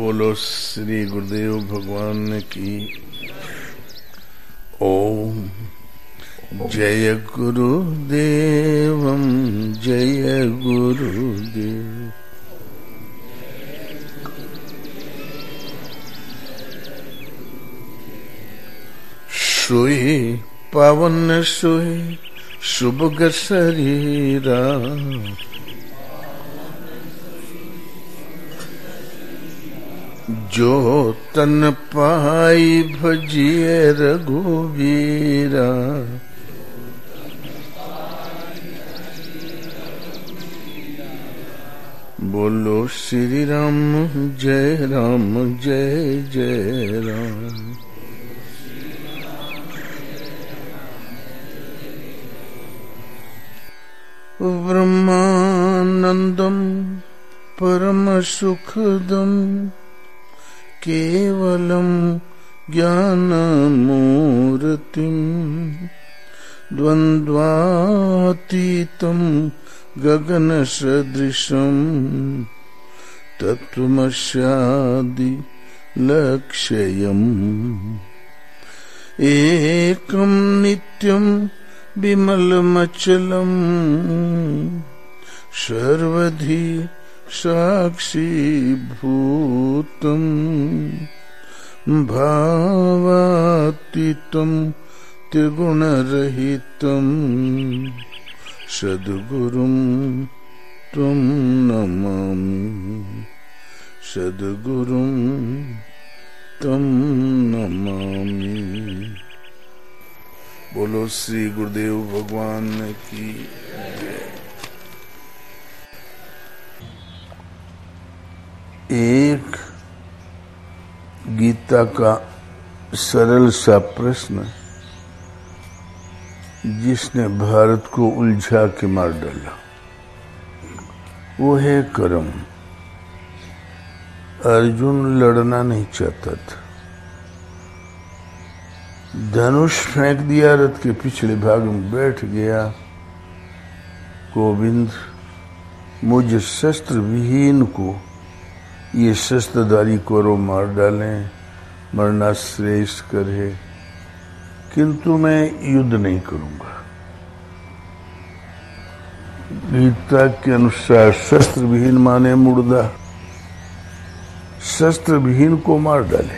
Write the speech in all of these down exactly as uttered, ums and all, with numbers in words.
बोलो श्री गुरुदेव भगवान की। ओम जय गुरुदेवम जय गुरुदेव। सोए पावन सोए शुभ शरीरा, जो तन पाई भजिए रघुवीरा। बोलो श्री राम जय राम जय जय राम। ब्रह्मानंदम परम सुखदम केवलम ज्ञानमूर्तिम द्वंद्वातीतम गगन सदृशम तत्वमस्यादि लक्ष्यम्। एकम नित्यम विमलमचलम सर्वधि साक्षी भूतम भावातीतम त्रिगुणरहितम सद्गुरुं त्वं नमामि सद्गुरुं त्वं नमामि। बोलो श्री गुरुदेव भगवान की जय। एक गीता का सरल सा प्रश्न जिसने भारत को उलझा के मार डाला, वो है कर्म। अर्जुन लड़ना नहीं चाहता था, धनुष फेंक दिया, रथ के पिछले भाग में बैठ गया। गोविंद मुझ शस्त्र विहीन को ये शस्त्रधारी कौरव मार डालें, मरना श्रेष्ठ करे, किंतु मैं युद्ध नहीं करूंगा। गीता के अनुसार शस्त्र विहीन माने मुर्दा, शस्त्र विहीन को मार डाले।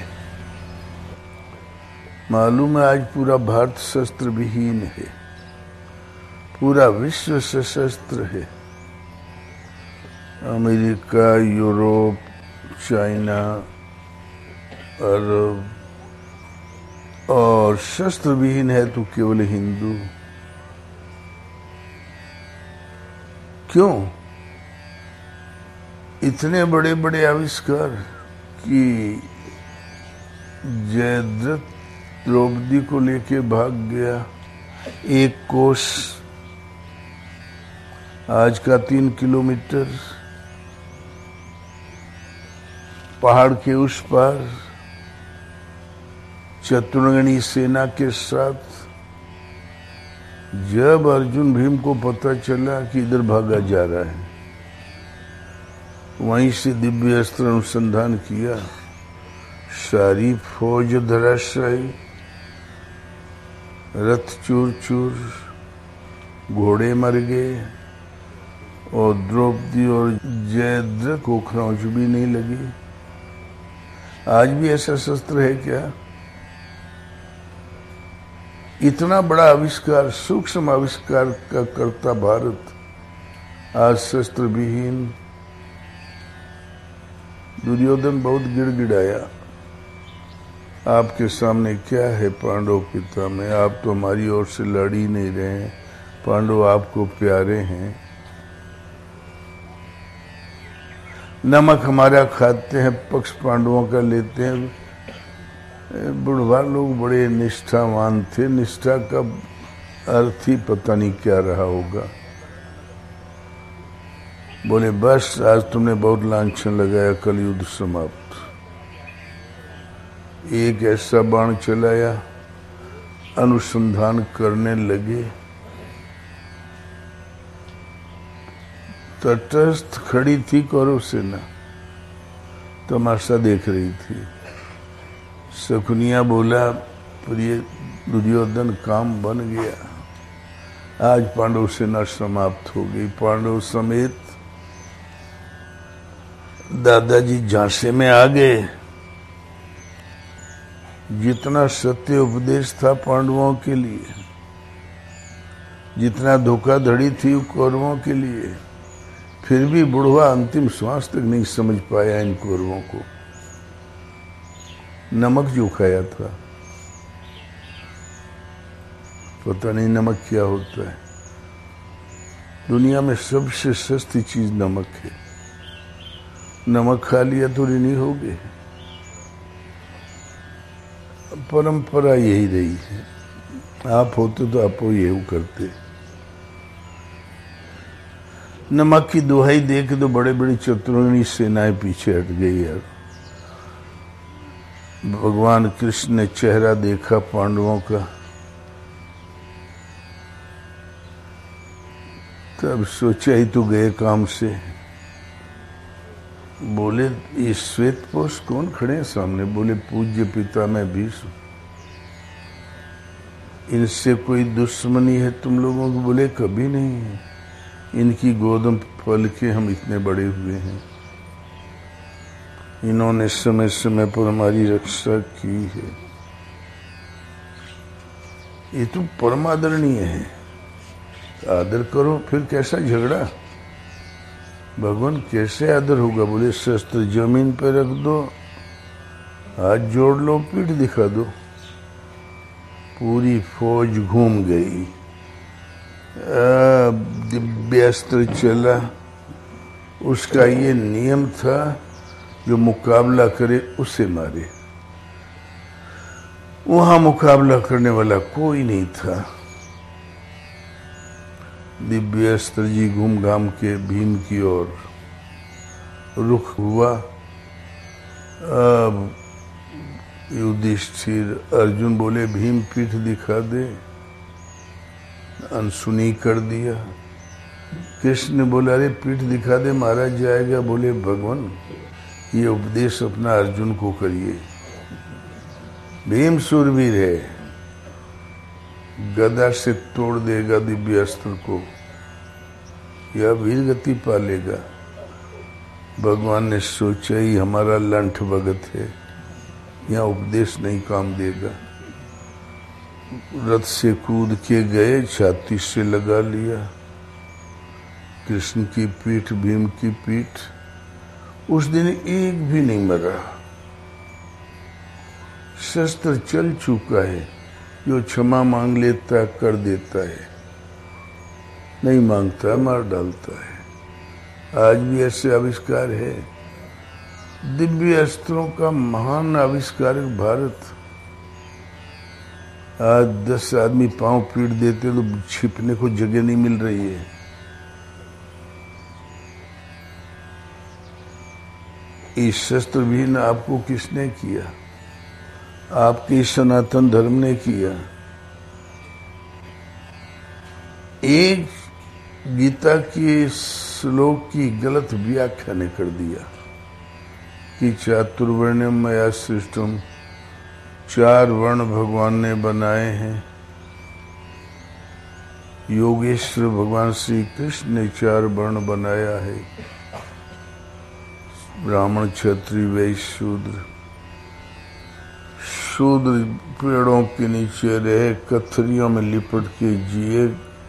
मालूम है आज पूरा भारत शस्त्र विहीन है, पूरा विश्व सशस्त्र है। अमेरिका, यूरोप, चाइना, अरब, और शस्त्र विहीन है तो केवल हिंदू। क्यों? इतने बड़े बड़े आविष्कार कि जयद्रथ द्रौपदी को लेके भाग गया। एक कोस आज का तीन किलोमीटर पहाड़ के उस पार चतुर्गणी सेना के साथ। जब अर्जुन भीम को पता चला कि इधर भागा जा रहा है, वहीं से दिव्य अस्त्र अनुसंधान किया। सारी फौज धराशायी, रथ चूर चूर, घोड़े मर गए, और द्रौपदी और जयद्रथ को खरोंच भी नहीं लगी। आज भी ऐसा शस्त्र है क्या? इतना बड़ा आविष्कार, सूक्ष्म आविष्कार का करता भारत आज शस्त्र विहीन। दुर्योधन बहुत गिड़गिड़ाया, आपके सामने क्या है पांडव पिता में, आप तो हमारी ओर से लड़ ही नहीं रहे हैं, पांडव आपको प्यारे हैं। नमक हमारा खाते हैं, पक्ष पांडवों का लेते हैं। बुढ़वा लोग बड़े निष्ठावान थे, निष्ठा का अर्थ ही पता नहीं क्या रहा होगा। बोले बस आज तुमने बहुत लांछन लगाया, कल युद्ध समाप्त। एक ऐसा बाण चलाया, अनुसंधान करने लगे। तटस्थ खड़ी थी कौरव सेना, तमाशा देख रही थी। शकुनिया बोला, प्रिय दुर्योधन, काम बन गया, आज पांडव सेना समाप्त हो गई। पांडव समेत दादाजी झांसे में आ गए। जितना सत्य उपदेश था पांडवों के लिए, जितना धोखाधड़ी थी कौरवों के लिए, फिर भी बुढ़वा अंतिम श्वास तक नहीं समझ पाया इन कौरवों को। नमक जो खाया था, पता नहीं नमक क्या होता है। दुनिया में सबसे सस्ती चीज नमक है। नमक खा लिया तो ऋणी हो गए। परंपरा यही रही है। आप होते तो आप यही करते। नमक की दुहाई दे के तो बड़े बड़ी चतुरानी सेनाएं पीछे हट गई यार। भगवान कृष्ण ने चेहरा देखा पांडवों का, तब सोचा ही तो गए काम से। बोले, ये श्वेत पोष कौन खड़े हैं सामने? बोले, पूज्य पिता मैं भीष्म। इनसे कोई दुश्मनी है तुम लोगों को? बोले, कभी नहीं है। इनकी गोदम पल के हम इतने बड़े हुए हैं। इन्होंने समय समय पर हमारी रक्षा की है। ये तो परमादरणीय है, आदर करो। फिर कैसा झगड़ा? भगवान कैसे आदर होगा? बोले, शस्त्र जमीन पे रख दो, हाथ जोड़ लो, पीठ दिखा दो। पूरी फौज घूम गई। दिव्यास्त्र चला। उसका ये नियम था, जो मुकाबला करे उसे मारे। वहां मुकाबला करने वाला कोई नहीं था। दिव्यास्त्र जी घूम घाम के भीम की ओर रुख हुआ। अब युधिष्ठिर, अर्जुन बोले, भीम पीठ दिखा दे। अनसुनी कर दिया। कृष्ण ने बोला, अरे पीठ दिखा दे, मारा जाएगा। बोले, भगवान ये उपदेश अपना अर्जुन को करिए। भीम शूरवीर है, गदा से तोड़ देगा दिव्य अस्त्र को, या वीर गति पालेगा। भगवान ने सोचा ही हमारा लंठ भगत है, यहाँ उपदेश नहीं काम देगा। रथ से कूद के गए, छाती से लगा लिया। कृष्ण की पीठ, भीम की पीठ। उस दिन एक भी नहीं मरा। शस्त्र चल चुका है। जो क्षमा मांग लेता है, कर देता है, नहीं मांगता मार डालता है। आज भी ऐसे आविष्कार है। दिव्य अस्त्रों का महान आविष्कारक भारत। आज दस आदमी पांव पीट देते तो छिपने को जगह नहीं मिल रही है। इस शस्त्र विहीन आपको किसने किया? आपके सनातन धर्म ने किया। एक गीता के श्लोक की गलत व्याख्या ने कर दिया कि चातुर्वर्ण्यम मया सृष्टम, चार वर्ण भगवान ने बनाए हैं। योगेश्वर भगवान श्री कृष्ण ने चार वर्ण बनाया है, ब्राह्मण, क्षत्रिय, वैश्य, शूद्र। शूद्र पेड़ों के नीचे रहे, कथरियों में लिपट के जिए,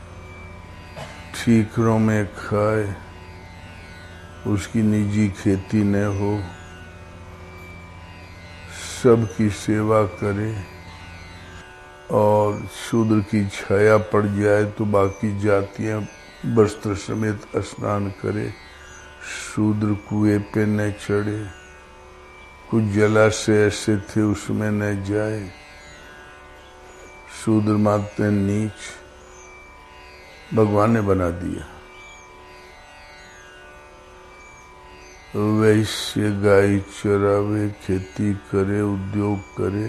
ठीकरों में खाए, उसकी निजी खेती न हो, सबकी सेवा करे, और शूद्र की छाया पड़ जाए तो बाकी जातियां वस्त्र समेत स्नान करे। शूद्र कुएं पे न चढ़े, कुछ जलाशय ऐसे थे उसमें न जाए। शूद्र मानते नीच, भगवान ने बना दिया। वैश्य गाय चरावे, खेती करे, उद्योग करे।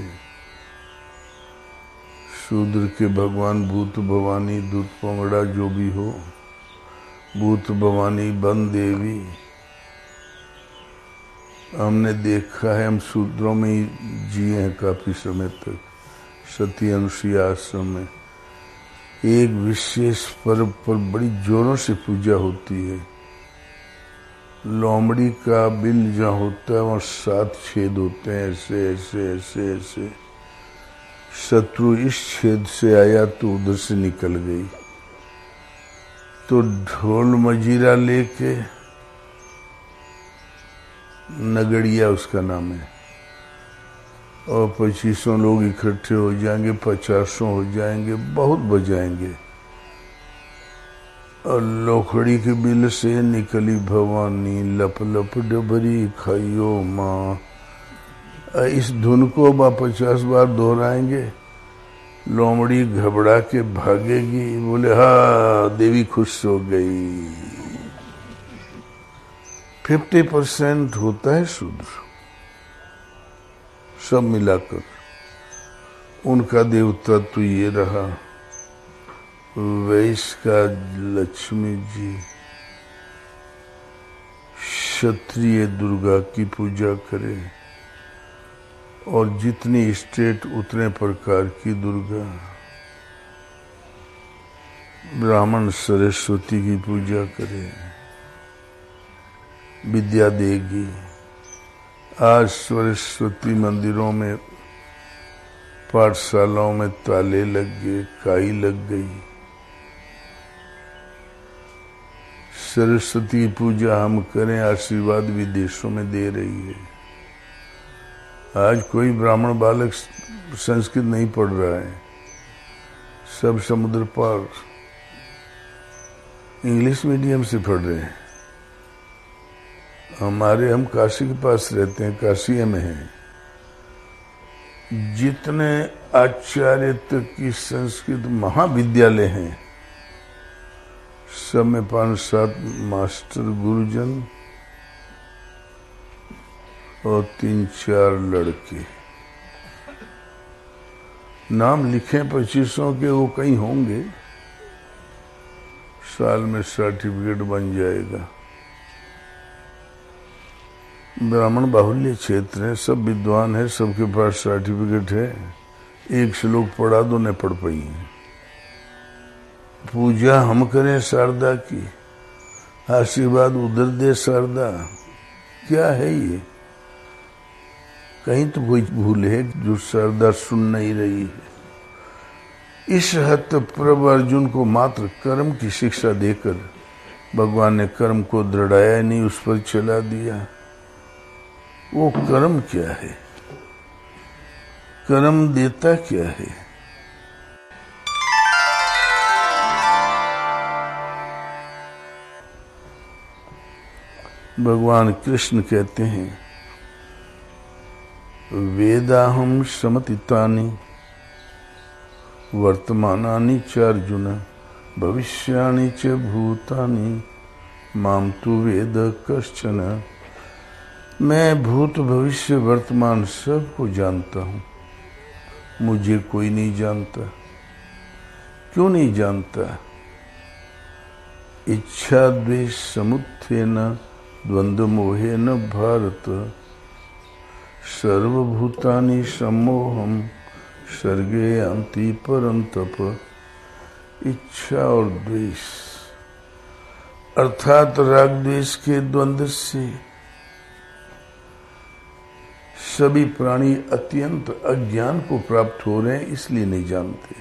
शूद्र के भगवान भूत भवानी, दूत पंगड़ा जो भी हो, भूत भवानी, बन देवी, हमने देखा है, हम शूद्रों में ही जिए हैं काफी समय तक, सती अनुसुईया आश्रम में। एक विशेष पर्व पर बड़ी जोरों से पूजा होती है। लोमड़ी का बिल जहाँ होता है वहाँ सात छेद होते हैं, ऐसे ऐसे ऐसे ऐसे। शत्रु इस छेद से आया तो उधर से निकल गई, तो ढोल मजीरा लेके, नगड़िया उसका नाम है, और पच्चीसों लोग इकट्ठे हो जाएंगे, पचासों हो जाएंगे, बहुत बजाएंगे। और लोखड़ी के बिल से निकली भवानी, लप लप डबरी खाइयो माँ। इस धुन को बा पचास बार दोहराएंगे, लोमड़ी घबरा के भागेगी, बोले हाँ देवी खुश हो गई। फिफ्टी परसेंट होता है शूद्र, सब मिलाकर। उनका देवता तो ये रहा, वैश्य का लक्ष्मी जी, क्षत्रिय दुर्गा की पूजा करे, और जितनी स्टेट उतने प्रकार की दुर्गा। ब्राह्मण सरस्वती की पूजा करे, विद्या देगी। आज सरस्वती मंदिरों में, पाठशालाओं में ताले लग गए, काई लग गई। सरस्वती की पूजा हम करें, आशीर्वाद विदेशों में दे रही है। आज कोई ब्राह्मण बालक संस्कृत नहीं पढ़ रहा है, सब समुद्र पार इंग्लिश मीडियम से पढ़ रहे हैं। हमारे, हम काशी के पास रहते हैं, काशी में हैं। जितने आचार्य तक की संस्कृत महाविद्यालय हैं, सब में पांच सात मास्टर गुरुजन और तीन चार लड़के। नाम लिखे पच्चीसों के, वो कहीं होंगे, साल में सर्टिफिकेट बन जाएगा। ब्राह्मण बाहुल्य क्षेत्र है, सब विद्वान है, सबके पास सर्टिफिकेट है। एक श्लोक पढ़ा दो, न पढ़ पाई है। पूजा हम करें शारदा की, आशीर्वाद उधर दे शारदा। क्या है ये? कहीं तो कोई भूल है जो शारदा सुन नहीं रही है। इस हत प्रभु अर्जुन को मात्र कर्म की शिक्षा देकर भगवान ने कर्म को दृढ़ाया नहीं, उस पर चला दिया। वो कर्म क्या है? कर्म देता क्या है? भगवान कृष्ण कहते हैं, वेदाहम समतितानि वर्तमानानि च अर्जुन भविष्यानि च भूतानि माम तु वेद कश्चन। मैं भूत भविष्य वर्तमान सबको जानता हूँ, मुझे कोई नहीं जानता। क्यों नहीं जानता? इच्छा द्वेष समुत्थेन द्वंद्व मोहेन भारत सर्वभूतानि सम्मोहम सर्गे अंति परंतप। इच्छा और द्वेष अर्थात राग द्वेष के द्वंद्व से सभी प्राणी अत्यंत अज्ञान को प्राप्त हो रहे हैं, इसलिए नहीं जानते।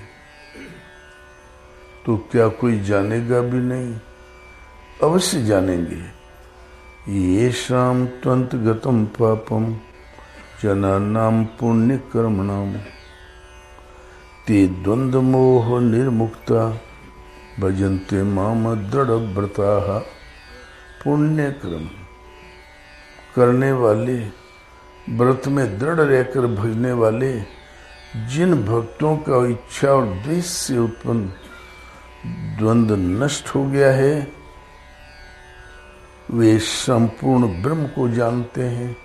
तो क्या कोई जानेगा भी नहीं? अवश्य जानेंगे। ये शाम त्वंत गतम पापम जनानाम पुण्य कर्मणाम ते द्वंद्व मोह निर्मुक्ता भजन्ते माम दृढ़ व्रता। पुण्य कर्म करने वाले, व्रत में दृढ़ रहकर भजने वाले, जिन भक्तों का इच्छा और द्वेष से उत्पन्न द्वंद्व नष्ट हो गया है, वे संपूर्ण ब्रह्म को जानते हैं,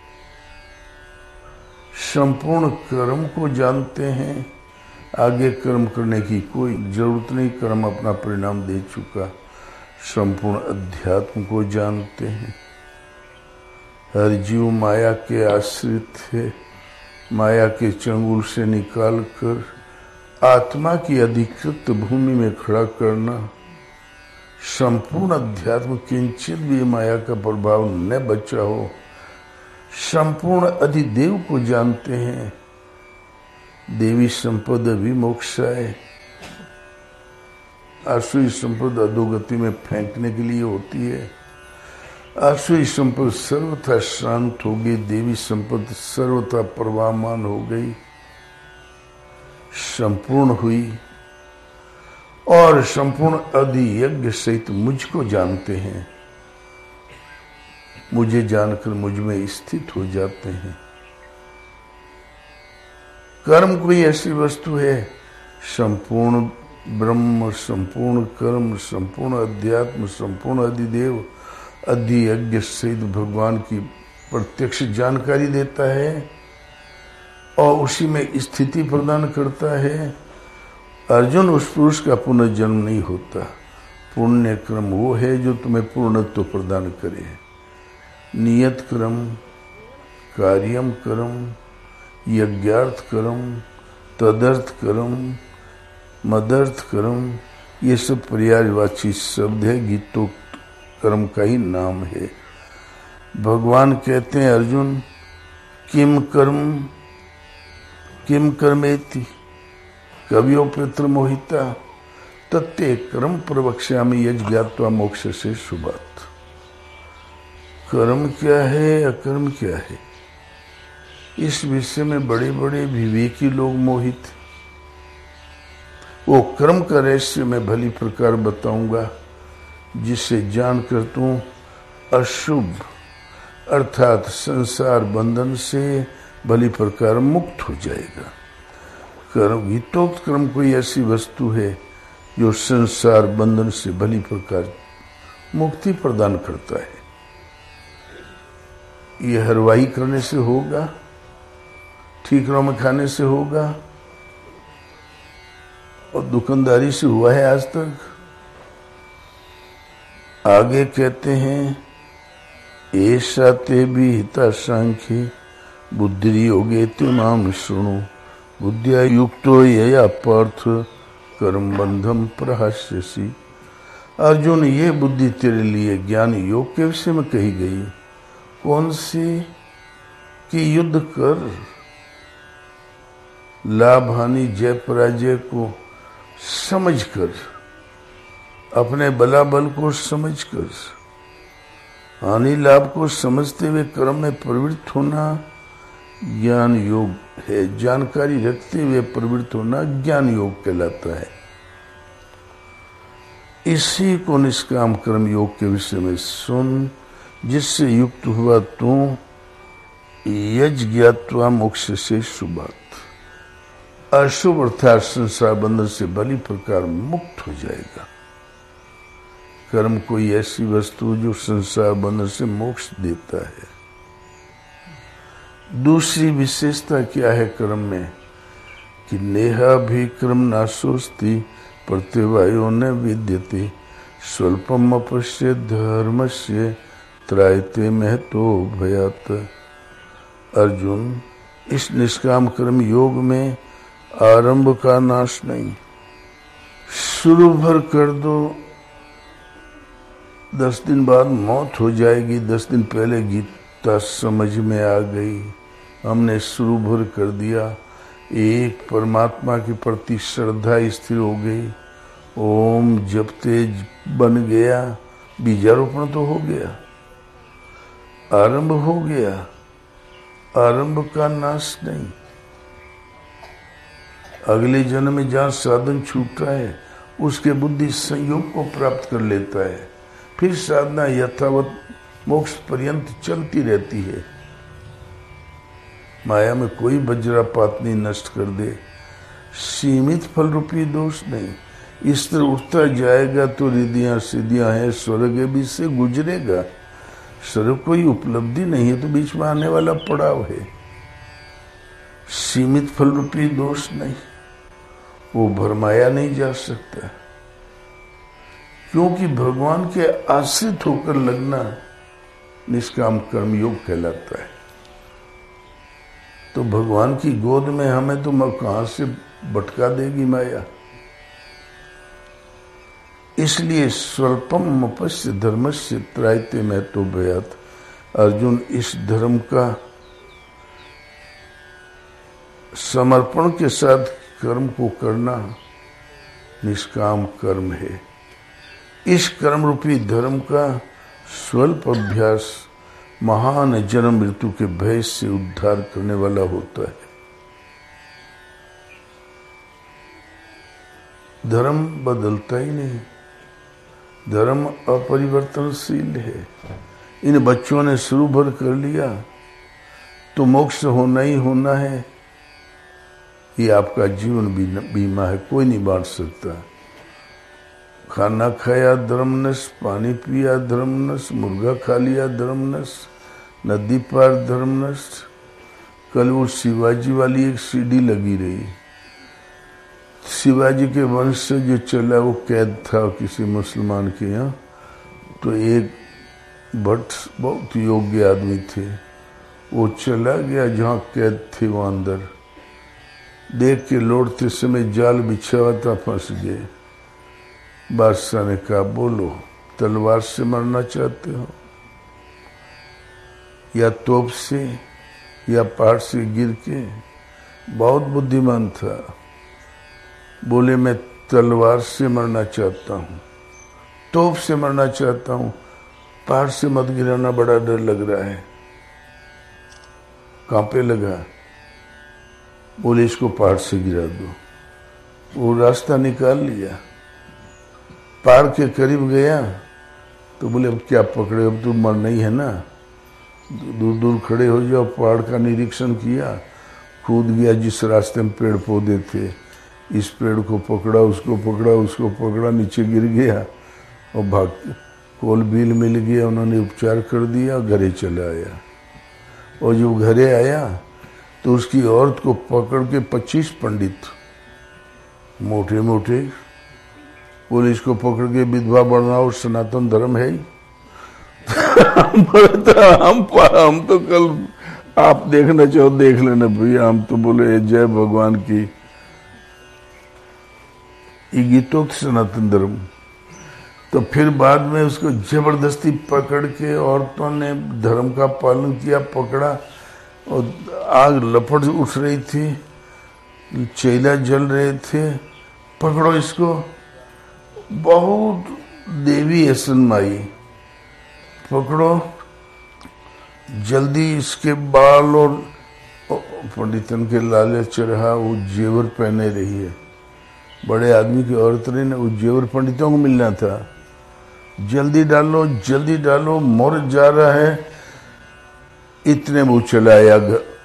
संपूर्ण कर्म को जानते हैं। आगे कर्म करने की कोई जरूरत नहीं, कर्म अपना परिणाम दे चुका। संपूर्ण अध्यात्म को जानते हैं। हर जीव माया के आश्रित है। माया के चंगुल से निकालकर आत्मा की अधिकृत भूमि में खड़ा करना। संपूर्ण अध्यात्म किंचित भी माया का प्रभाव न बचा हो। संपूर्ण अधिदेव को जानते हैं। देवी संपद विमोक्षाय। आसुरी संपद अधोगति में फेंकने के लिए होती है। आसुरी संपद सर्वथा शांत हो गई, देवी संपद सर्वथा प्रवाहमान हो गई, संपूर्ण हुई। और संपूर्ण अधियज्ञ सहित मुझको जानते हैं। मुझे जानकर मुझ में स्थित हो जाते हैं। कर्म कोई ऐसी वस्तु है, संपूर्ण ब्रह्म, संपूर्ण कर्म, संपूर्ण अध्यात्म, संपूर्ण अधिदेव, अधियज्ञ सहित भगवान की प्रत्यक्ष जानकारी देता है और उसी में स्थिति प्रदान करता है। अर्जुन, उस पुरुष का पुनर्जन्म नहीं होता। पुण्य क्रम वो है जो तुम्हें पूर्णत्व प्रदान करे। नियत क्रम, कार्यम कर्म, यज्ञार्थ कर्म, तदर्थ कर्म, मदर्थ कर्म, ये सब पर्यायवाची शब्द है, गीतोक्त कर्म का ही नाम है। भगवान कहते हैं, अर्जुन किम कर्म किम कर्मेति कवियो पितृ मोहिता तत्ते कर्म प्रवक्ष्यामि यज्ञ ज्ञात्वा मोक्ष से शुभात्। कर्म क्या है, अकर्म क्या है, इस विषय में बड़े बड़े विवेकी लोग मोहित। वो कर्म का रहस्य मैं भली प्रकार बताऊंगा, जिसे जानकर तू अशुभ अर्थात संसार बंधन से भली प्रकार मुक्त हो जाएगा। कर्म, गीतोक्त कर्म कोई ऐसी वस्तु है जो संसार बंधन से भली प्रकार मुक्ति प्रदान करता है। यह हरवाही करने से होगा, ठीकरों में खाने से होगा और दुकानदारी से हुआ है आज तक। आगे कहते हैं, ऐसा ते भी हिता सांख्य बुद्धि योगे ते माम शृणु बुद्धिया युक्तो यया पार्थ कर्म बंधम प्रहास्यसि। अर्जुन, ये बुद्धि तेरे लिए ज्ञान योग के विषय में कही गई। कौन सी? कि युद्ध कर, लाभ हानि जय पराजय को समझकर, अपने बलाबल को समझकर, हानि लाभ को समझते हुए कर्म में प्रवृत्त होना ज्ञान योग है। जानकारी रखते हुए प्रवृत्त होना ज्ञान योग कहलाता है। इसी को निष्काम कर्म योग के विषय में सुन, जिससे युक्त हुआ तू यज्ञ ज्ञात्वा मोक्ष से शुभात्। अशुभ अर्थात संसार बंधन से भली प्रकार मुक्त हो जाएगा। कर्म कोई ऐसी वस्तु जो संसार बंधन से मोक्ष देता है। दूसरी विशेषता क्या है कर्म में? कि नेहा भी कर्म नाशोस्ति प्रत्यवायो न विद्यते स्वल्पम अपश्य धर्मस्य त्रायते महतो भयात। अर्जुन, इस निष्काम कर्म योग में आरंभ का नाश नहीं। शुरू भर कर दो, दस दिन बाद मौत हो जाएगी। दस दिन पहले गीता समझ में आ गई, हमने शुरू भर कर दिया। एक परमात्मा के प्रति श्रद्धा स्थिर हो गई, ओम जपते बन गया, बीजारोपण तो हो गया, आरंभ हो गया। आरंभ का नाश नहीं। अगले जन्म में जहाँ साधन छूटा है उसके बुद्धि संयोग को प्राप्त कर लेता है। फिर साधना यथावत मोक्ष पर्यंत चलती रहती है। माया में कोई वज्रापात नहीं नष्ट कर दे। सीमित फल रूपी दोष नहीं। इस तरह उठता जाएगा तो रिद्धियां सिद्धियां हैं, स्वर्ग भी से गुजरेगा। स्वर्ग कोई उपलब्धि नहीं है, तो बीच में आने वाला पड़ाव है। सीमित फल रूपी दोष नहीं, वो भरमाया नहीं जा सकता। क्योंकि भगवान के आश्रित होकर लगना निष्काम कर्म योग कहलाता है। तो भगवान की गोद में हमें तो कहां से भटका देगी माया। इसलिए स्वल्पम अपश्य धर्मस्य त्रायते महतो भयात। अर्जुन, इस धर्म का समर्पण के साथ कर्म को करना निष्काम कर्म है। इस कर्म रूपी धर्म का स्वल्प अभ्यास महान जन्म मृत्यु के भय से उद्धार करने वाला होता है। धर्म बदलता ही नहीं, धर्म अपरिवर्तनशील है। इन बच्चों ने शुरू भर कर लिया तो मोक्ष होना ही होना है, ये आपका जीवन बीमा है, कोई नहीं बांट सकता। खाना खाया धर्मनश, पानी पिया धर्मनश, मुर्गा खा लिया धर्मनश, नदी पार धर्मनश। कल वो शिवाजी वाली एक सीडी लगी रही, शिवाजी के वंश से जो चला वो कैद था किसी मुसलमान के यहाँ। तो एक भट्ट बहुत योग्य आदमी थे, वो चला गया जहाँ कैद थे वहां अंदर, देख के लौटते समय जाल बिछा हुआ था, फंस गए। बादशाह ने कहा, बोलो तलवार से मरना चाहते हो या तोप से या पहाड़ से गिर के? बहुत बुद्धिमान था, बोले मैं तलवार से मरना चाहता हूँ, तोप से मरना चाहता हूँ, पहाड़ से मत गिराना, बड़ा डर लग रहा है। कांपे लगा, बोले इसको पहाड़ से गिरा दो। वो रास्ता निकाल लिया, पहाड़ के करीब गया तो बोले अब क्या पकड़े, अब तो मरना ही है ना, दूर दूर खड़े हो जाओ। पहाड़ का निरीक्षण किया, कूद गया जिस रास्ते में पेड़ पौधे थे, इस पेड़ को पकड़ा, उसको पकड़ा, उसको पकड़ा, नीचे गिर गया और भाग कोल बिल मिल गया। उन्होंने उपचार कर दिया, घरे चला आया। और जब घरे आया तो उसकी औरत को पकड़ के पच्चीस पंडित मोटे मोटे बोले इसको पकड़ के विधवा बनाओ, सनातन धर्म है ही। हम हम हम तो कल आप देखना चाहो देख लेना भैया, हम तो बोले जय भगवान की, ये गीतोक्त सनातन धर्म। तो फिर बाद में उसको जबरदस्ती पकड़ के औरतों ने धर्म का पालन किया, पकड़ा और आग लपट उठ रही थी, चेला जल रहे थे, पकड़ो इसको। बहुत देवी ऐसन माई, पकड़ो जल्दी इसके बाल और पंडितन के लाले चढ़ा, वो जेवर पहने रही है। बड़े आदमी की औरत ने वो जेवर पंडितों को मिलना था, जल्दी डालो जल्दी डालो, मोर जा रहा है। इतने वो चलाया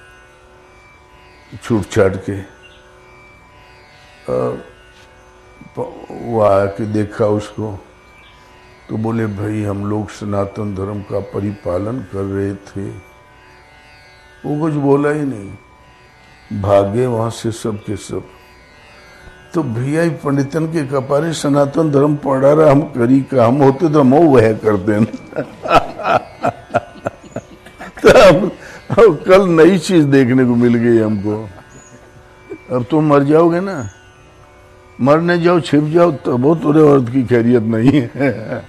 छूट छाट के, वो आके देखा उसको तो बोले भाई हम लोग सनातन धर्म का परिपालन कर रहे थे। वो कुछ बोला ही नहीं, भागे वहां से सब के सब। तो भैया पंडितन के कपारे सनातन धर्म पढ़ा रहा, हम करी का, हम होते तो हम वह करते हैं। तो अब, अब कल नई चीज देखने को मिल गई हमको। अब तुम मर जाओगे ना, मरने जाओ छिप जाओ तो बहुत तुरे औरत की खैरियत नहीं है।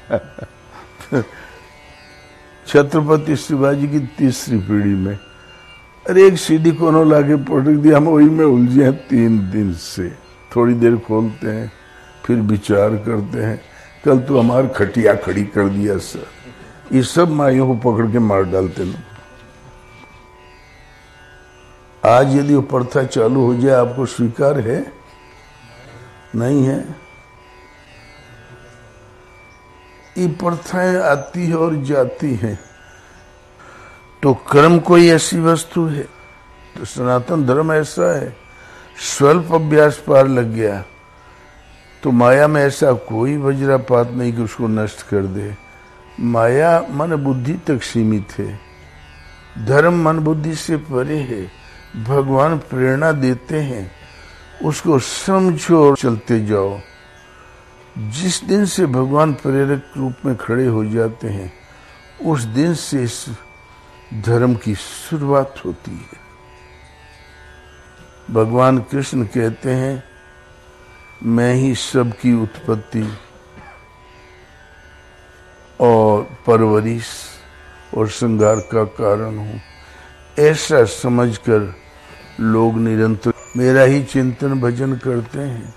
छत्रपति शिवाजी की तीसरी पीढ़ी में अरे एक सीडी कोनो लाके पटक दिया, हम वही में उलझे हैं तीन दिन से। थोड़ी देर खोलते हैं फिर विचार करते हैं, कल तो हमारी खटिया खड़ी कर दिया सर। ये सब माइयों को पकड़ के मार डालते लोग। आज यदि वो प्रथा चालू हो जाए, आपको स्वीकार है? नहीं है। ये प्रथाएं आती है और जाती हैं। तो कर्म कोई ऐसी वस्तु है, तो सनातन धर्म ऐसा है, स्वल्प अभ्यास पार लग गया तो माया में ऐसा कोई वज्रपात नहीं कि उसको नष्ट कर दे। माया मन बुद्धि तक सीमित है, धर्म मन बुद्धि से परे है। भगवान प्रेरणा देते हैं, उसको समझो और चलते जाओ। जिस दिन से भगवान प्रेरक रूप में खड़े हो जाते हैं उस दिन से इस धर्म की शुरुआत होती है। भगवान कृष्ण कहते हैं, मैं ही सबकी उत्पत्ति और परवरिश और श्रृंगार का कारण हूं। ऐसा समझकर लोग निरंतर मेरा ही चिंतन भजन करते हैं।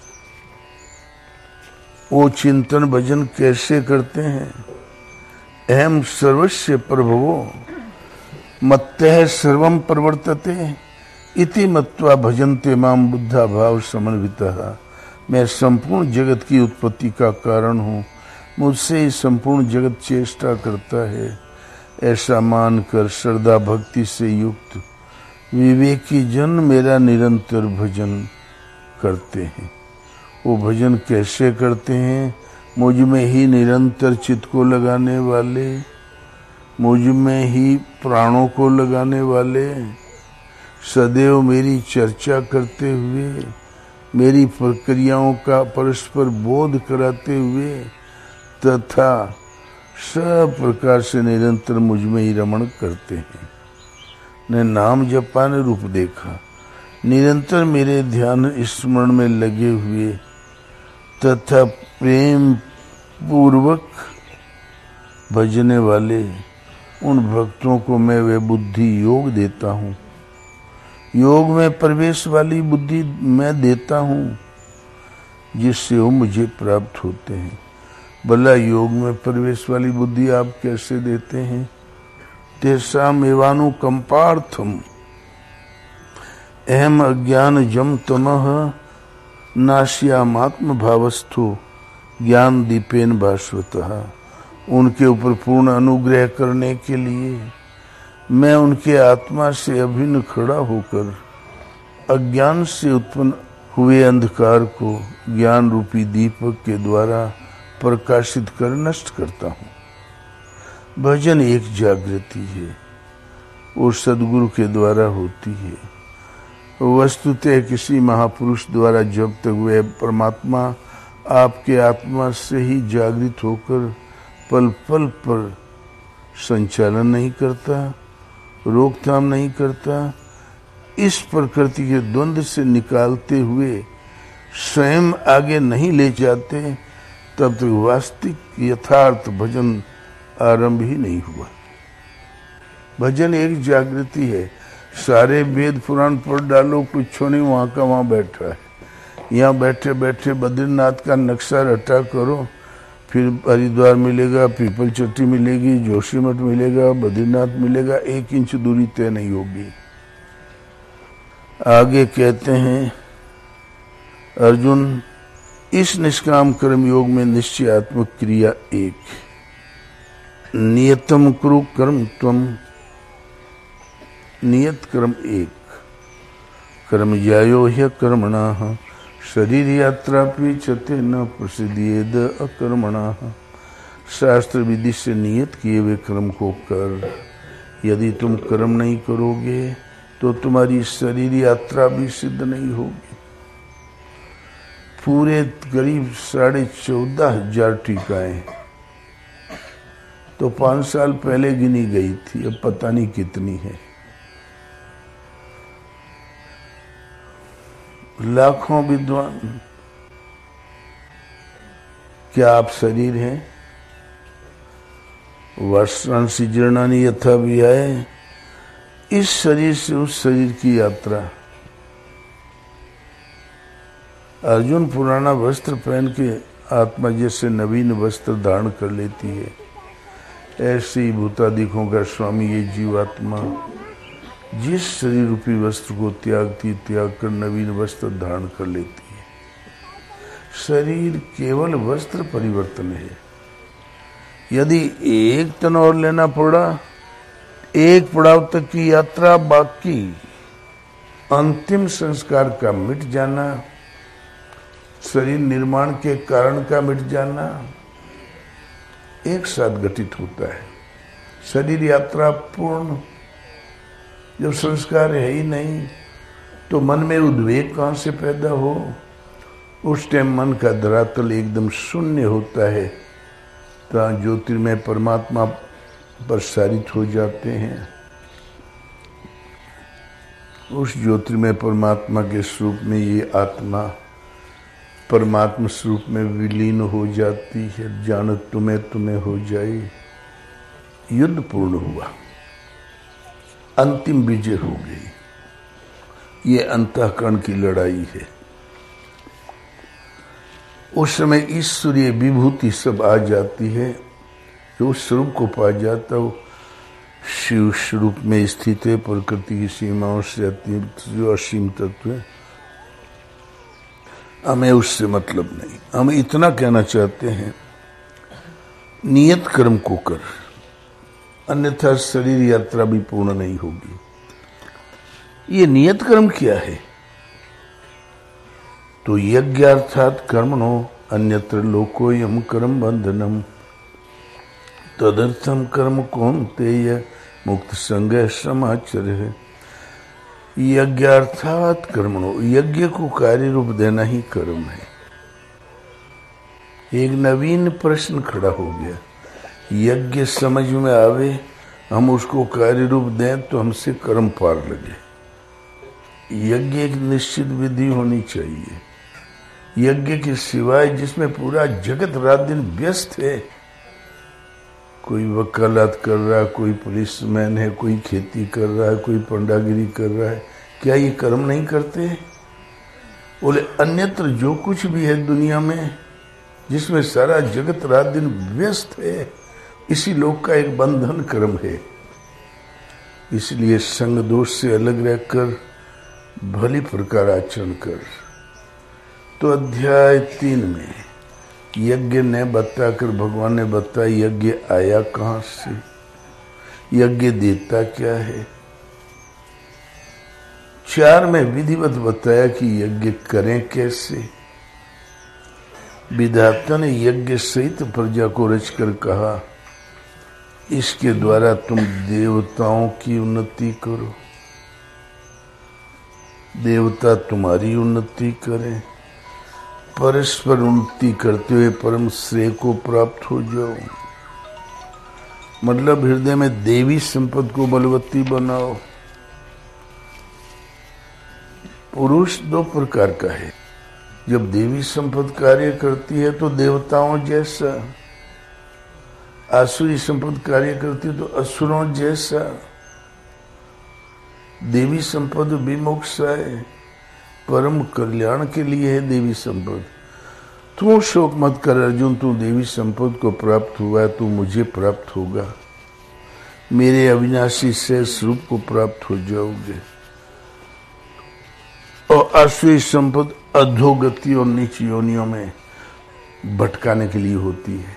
वो चिंतन भजन कैसे करते हैं? अहम सर्वस्य प्रभवो मत्तः सर्वम प्रवर्तते इति मत्वा भजन्ते माम बुद्धा भाव समन्वितः। मैं संपूर्ण जगत की उत्पत्ति का कारण हूँ, मुझसे ही संपूर्ण जगत चेष्टा करता है। ऐसा मानकर श्रद्धा भक्ति से युक्त विवेकी जन मेरा निरंतर भजन करते हैं। वो भजन कैसे करते हैं? मुझ में ही निरंतर चित्त को लगाने वाले, मुझ में ही प्राणों को लगाने वाले, सदैव मेरी चर्चा करते हुए, मेरी प्रक्रियाओं का परस्पर बोध कराते हुए तथा सब प्रकार से निरंतर मुझ में ही रमण करते हैं। ने नाम जपा ने रूप देखा, निरंतर मेरे ध्यान स्मरण में लगे हुए तथा प्रेम पूर्वक भजने वाले उन भक्तों को मैं वे बुद्धि योग देता हूँ। योग में प्रवेश वाली बुद्धि मैं देता हूँ, जिससे वो मुझे प्राप्त होते हैं। भला योग में प्रवेश वाली बुद्धि आप कैसे देते हैं? तेषाम एवानुकंपार्थम अहम अज्ञान जम तमः नाश्यामात्म भावस्थो ज्ञान दीपेन भास्वतः। उनके ऊपर पूर्ण अनुग्रह करने के लिए मैं उनके आत्मा से अभिन्न खड़ा होकर अज्ञान से उत्पन्न हुए अंधकार को ज्ञान रूपी दीपक के द्वारा प्रकाशित कर नष्ट करता हूँ। भजन एक जागृति है, वो सदगुरु के द्वारा होती है। वस्तुतः किसी महापुरुष द्वारा जब तक वह परमात्मा आपके आत्मा से ही जागृत होकर पल पल पर संचालन नहीं करता, रोकथाम नहीं करता, इस प्रकृति के द्वंद्व से निकालते हुए स्वयं आगे नहीं ले जाते, तब तक वास्तविक यथार्थ भजन आरंभ ही नहीं हुआ। भजन एक जागृति है। सारे वेद पुराण पढ़ डालो, कुछ नहीं, वहां का वहां बैठा है। यहाँ बैठे बैठे बद्रीनाथ का नक्शा रटा करो, फिर हरिद्वार मिलेगा, पीपल चट्टी मिलेगी, जोशीमठ मिलेगा, बद्रीनाथ मिलेगा, एक इंच दूरी तय नहीं होगी। आगे कहते हैं अर्जुन, इस निष्काम कर्म योग में निश्चयात्मक क्रिया एक, नियतम कुरु कर्म त्वम, नियत कर्म एक, कर्म ज्यायो ह्य कर्मणाः शरीर यात्रा पीछते न प्रसिद्धियेद अकर्मणाः। शास्त्र विधि से नियत किए हुए कर्म को कर। यदि तुम कर्म नहीं करोगे तो तुम्हारी शरीर यात्रा भी सिद्ध नहीं होगी। पूरे करीब साढ़े चौदह हजार टीकाएं तो पांच साल पहले गिनी गई थी, अब पता नहीं कितनी है। लाखों विद्वान, क्या आप शरीर हैं? वर्षांसी जीर्णानि यथा विहाय, इस शरीर से उस शरीर की यात्रा। अर्जुन पुराना वस्त्र पहन के आत्मा जैसे नवीन वस्त्र धारण कर लेती है, ऐसे ही भूतादिकों का स्वामी ये जीवात्मा जिस शरीर रूपी वस्त्र को त्यागती त्याग कर नवीन वस्त्र धारण कर लेती है। शरीर केवल वस्त्र परिवर्तन है। यदि एक तन और लेना पड़ा, एक पड़ाव तक की यात्रा बाकी, अंतिम संस्कार का मिट जाना, शरीर निर्माण के कारण का मिट जाना एक साथ घटित होता है। शरीर यात्रा पूर्ण। जब संस्कार है ही नहीं तो मन में उद्वेग कहां से पैदा हो? उस टाइम मन का धरातल एकदम शून्य होता है। तो ज्योतिर्मय परमात्मा प्रसारित हो जाते हैं। उस ज्योतिर्मय परमात्मा के स्वरूप में ये आत्मा परमात्मा स्वरूप में विलीन हो जाती है। जान तुम्हें तुम्हें हो जाए। युद्ध पूर्ण हुआ, अंतिम विजय हो गई। ये अंतःकरण की लड़ाई है। उस समय ईश्वरीय विभूति सब आ जाती है। जो स्वरूप को पा जाता हो शिव स्वरूप में स्थित है, प्रकृति की सीमाओं से अतीत जो असीम तत्व है। हमें उससे मतलब नहीं। हम इतना कहना चाहते हैं, नियत कर्म को कर, अन्यथा शरीर यात्रा भी पूर्ण नहीं होगी। ये नियत कर्म क्या है? तो यज्ञार्थात कर्मणो अन्यत्र लोकोयम कर्म बंधनम तदर्थम कर्म कौन्तेय मुक्त संगः समाचरः। यज्ञार्थात कर्मणो, यज्ञ को कार्य रूप देना ही कर्म है। एक नवीन प्रश्न खड़ा हो गया। यज्ञ समझ में आवे, हम उसको कार्य रूप दें तो हमसे कर्म पार लगे। यज्ञ एक निश्चित विधि होनी चाहिए। यज्ञ के सिवाय जिसमें पूरा जगत रात दिन व्यस्त है, कोई वकालत कर रहा है, कोई पुलिसमैन है, कोई खेती कर रहा है, कोई पंडागिरी कर रहा है, क्या ये कर्म नहीं करते? बोले अन्यत्र जो कुछ भी है दुनिया में जिसमें सारा जगत रात दिन व्यस्त है, इसी लोक का एक बंधन कर्म है। इसलिए संग दोष से अलग रहकर भली प्रकार आचरण कर। तो अध्याय तीन में यज्ञ ने बताकर भगवान ने बताया यज्ञ आया कहां से, यज्ञ देता क्या है। चार में विधिवत बताया कि यज्ञ करें कैसे। विधाता ने यज्ञ सहित प्रजा को रचकर कहा, इसके द्वारा तुम देवताओं की उन्नति करो, देवता तुम्हारी उन्नति करें, परस्पर उन्नति करते हुए परम श्रेय को प्राप्त हो जाओ। मतलब हृदय में देवी संपद को बलवती बनाओ। पुरुष दो प्रकार का है। जब देवी संपद कार्य करती है तो देवताओं जैसा, आसुरी संपद कार्य करती है तो असुरों जैसा। देवी संपद विमोक्षा है, परम कल्याण के लिए है देवी संपद। तू शोक मत कर अर्जुन, तू देवी संपद को प्राप्त हुआ है, तू मुझे प्राप्त होगा, मेरे अविनाशी से स्वरूप को प्राप्त हो जाओगे। और आसुरी संपद अधोगति और नीच योनियों में भटकाने के लिए होती है।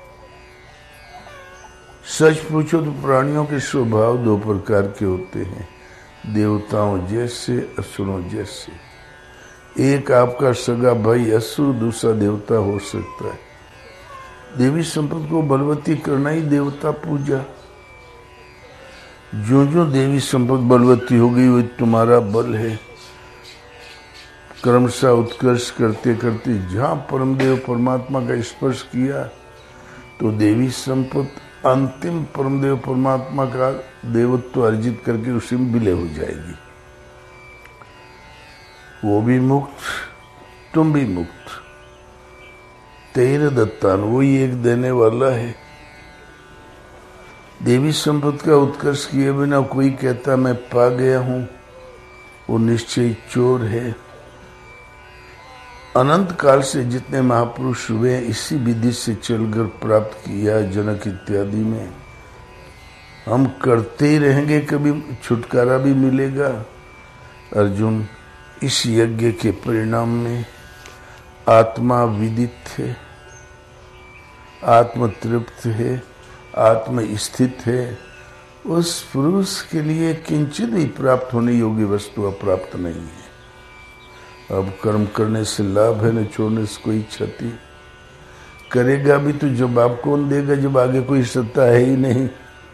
सच पूछो तो प्राणियों के स्वभाव दो प्रकार के होते हैं, देवताओं जैसे, असुरों जैसे। एक आपका सगा भाई असुर, दूसरा देवता हो सकता है। देवी संपद को बलवती करना ही देवता पूजा। जो जो देवी संपद बलवती होगी वो तुम्हारा बल है। क्रमशः उत्कर्ष करते करते जहां परमदेव परमात्मा का स्पर्श किया तो देवी संपद अंतिम परमदेव परमात्मा का देवत्व अर्जित करके उसी में विलय हो जाएगी। वो भी मुक्त, तुम भी मुक्त। तेरे दत्तान, वो ही एक देने वाला है। देवी संपद का उत्कर्ष किए बिना कोई कहता मैं पा गया हूं, वो निश्चय चोर है। अनंत काल से जितने महापुरुष हुए इसी विधि से चलकर प्राप्त किया। जनक इत्यादि में हम करते ही रहेंगे, कभी छुटकारा भी मिलेगा। अर्जुन, इस यज्ञ के परिणाम में आत्मा विदित है, आत्म तृप्त है, आत्म स्थित है। उस पुरुष के लिए किंचित ही प्राप्त होने योग्य वस्तु अप्राप्त नहीं है। अब कर्म करने से लाभ है, न छोड़ने से कोई क्षति। करेगा भी तो जवाब कौन देगा जब आगे कोई सत्ता है ही नहीं।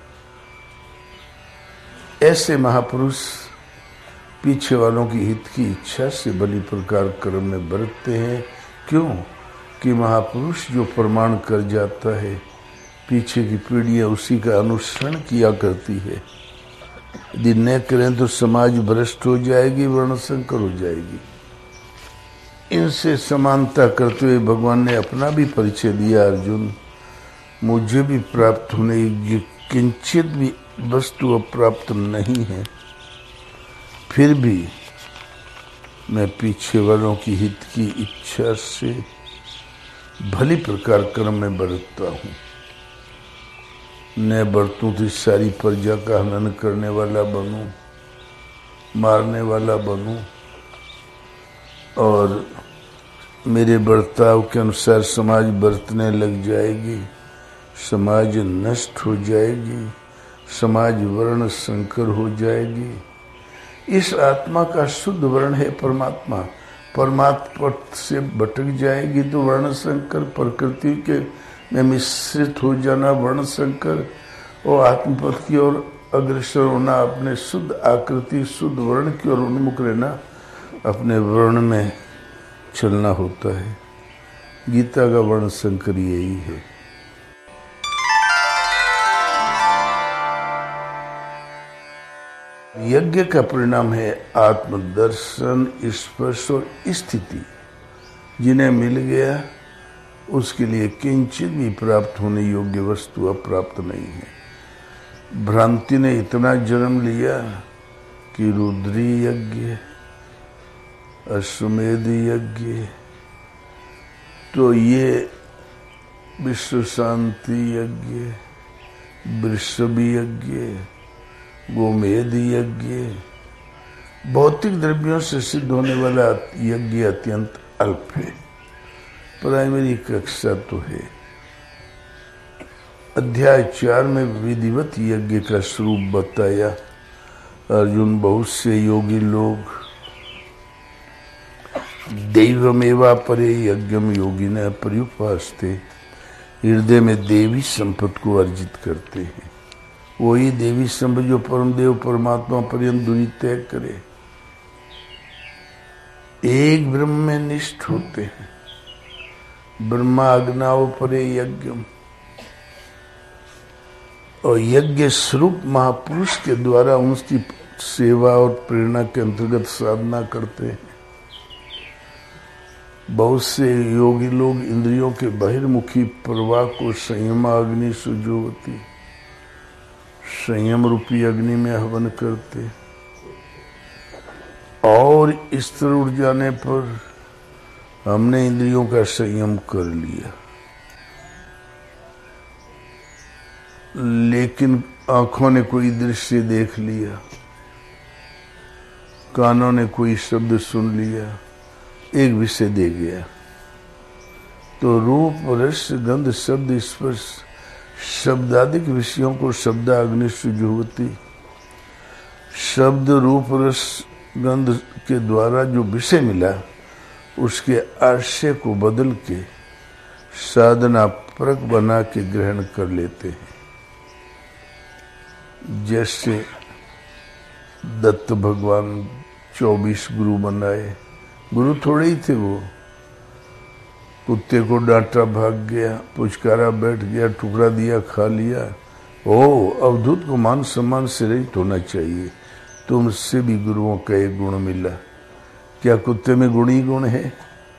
ऐसे महापुरुष पीछे वालों की हित की इच्छा से भली प्रकार कर्म में बरतते हैं। क्यों कि महापुरुष जो प्रमाण कर जाता है पीछे की पीढ़ियां उसी का अनुसरण किया करती है। यदि न करें तो समाज भ्रष्ट हो जाएगी, वर्ण संकर हो जाएगी। इनसे समानता करते हुए भगवान ने अपना भी परिचय दिया। अर्जुन, मुझे भी प्राप्त होने योग्य किंचित भी वस्तु अप्राप्त नहीं है, फिर भी मैं पीछे वालों की हित की इच्छा से भली प्रकार कर्म में बरतता हूँ। न बरतूं तो सारी प्रजा का हनन करने वाला बनूं, मारने वाला बनूं, और मेरे बर्ताव के अनुसार समाज बरतने लग जाएगी, समाज नष्ट हो जाएगी, समाज वर्ण संकर हो जाएगी। इस आत्मा का शुद्ध वर्ण है परमात्मा। परमात्मा पथ से भटक जाएगी तो वर्ण संकर, प्रकृति के में मिश्रित हो जाना वर्ण संकर, और आत्मपथ की ओर अग्रसर होना, अपने शुद्ध आकृति शुद्ध वर्ण की ओर उन्मुख रहना, अपने वर्ण में चलना होता है। गीता का वर्ण संकर यही है। यज्ञ का परिणाम है आत्मदर्शन, स्पर्श और स्थिति। जिन्हें मिल गया उसके लिए किंचित भी प्राप्त होने योग्य वस्तु अप्राप्त नहीं है। भ्रांति ने इतना जन्म लिया कि रुद्री यज्ञ, अश्वमेध यज्ञ, तो ये विश्व शांति यज्ञ, वृषभ यज्ञ, गोमेध यज्ञ, भौतिक द्रव्यों से सिद्ध होने वाला यज्ञ अत्यंत अल्प है। प्राइमरी कक्षा तो है। अध्याय चार में विधिवत यज्ञ का स्वरूप बताया। अर्जुन, बहुत से योगी लोग दैवमेवा परे यज्ञम योगिनः पर्युपासते, हृदय में देवी संपत्ति को अर्जित करते हैं। वही देवी संपत्ति जो परम देव परमात्मा पर्यंत दूरी तय करे, एक ब्रह्म में निष्ठ होते हैं। ब्रह्माग्नाओ परे यज्ञम, और यज्ञ स्वरूप महापुरुष के द्वारा उनकी सेवा और प्रेरणा के अंतर्गत साधना करते हैं। बहुत से योगी लोग इंद्रियों के बहिर्मुखी प्रवाह को संयमाग्नि सुजोवती, संयम रूपी अग्नि में हवन करते, और स्थिर उठ जाने पर हमने इंद्रियों का संयम कर लिया, लेकिन आंखों ने कोई दृश्य देख लिया, कानों ने कोई शब्द सुन लिया, एक विषय दे गया, तो रूप रस गंध शब्द स्पर्श शब्दादिक विषयों को शब्दाग्नि सुजुहती, शब्द रूप रस गंध के द्वारा जो विषय मिला उसके आशय को बदल के साधना परक बना के ग्रहण कर लेते हैं। जैसे दत्त भगवान चौबीस गुरु बनाए, गुरु थोड़े ही थे वो। कुत्ते को डांटा भाग गया, पुचकारा बैठ गया, टुकड़ा दिया खा लिया। ओ, अवधूत को मान सम्मान से रहित होना चाहिए। तुमसे भी गुरुओं का एक गुण मिला। क्या कुत्ते में गुण ही गुण है?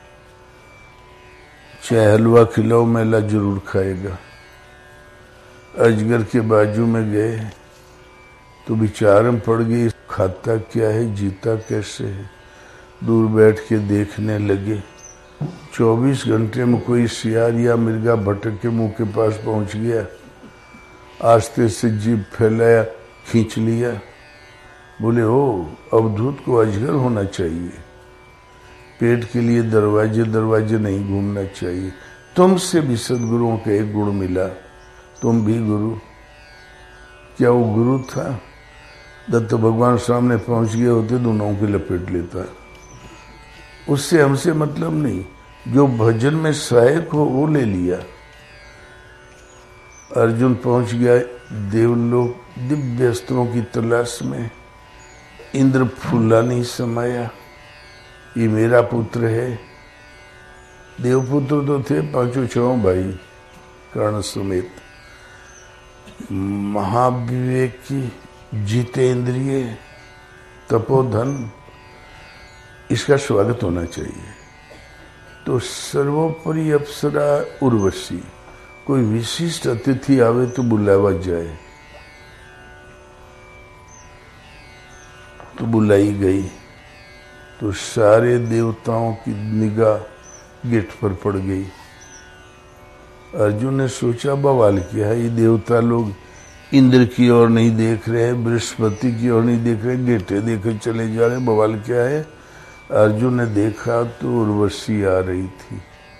चाहे हलवा खिलाओ मैला जरूर खाएगा। अजगर के बाजू में गए तो विचार में पड़ गई, खाता क्या है, जीता कैसे है। दूर बैठ के देखने लगे, चौबीस घंटे में कोई सियार या मिर्गा भटक के मुंह के पास पहुंच गया, आस्ते से जीभ फैलाया, खींच लिया। बोले, ओ, अवधूत को अजगर होना चाहिए, पेट के लिए दरवाजे दरवाजे नहीं घूमना चाहिए। तुमसे भी सदगुरुओं का एक गुण मिला, तुम भी गुरु। क्या वो गुरु था? दत्त भगवान सामने पहुंच गए होते, दोनों की लपेट लेता। उससे हमसे मतलब नहीं, जो भजन में सहायक हो वो ले लिया। अर्जुन पहुंच गया देवलोक, दिव्य अस्त्रों की तलाश में। इंद्र फूला नहीं समाया, ये मेरा पुत्र है। देवपुत्र तो थे पांचों छह भाई कर्ण समेत, महाविवेकी, जितेंद्रिय, तपोधन, इसका स्वागत होना चाहिए। तो सर्वोपरि अप्सरा उर्वशी, कोई विशिष्ट अतिथि आवे तो बुलावा जाए, तो बुलाई गई। तो सारे देवताओं की निगाह गेट पर पड़ गई। अर्जुन ने सोचा बवाल किया है, ये देवता लोग इंद्र की ओर नहीं देख रहे, बृहस्पति की ओर नहीं देख रहे, गेटे देखे चले जा रहे, बवाल क्या है। अर्जुन ने देखा तो उर्वशी आ रही थी।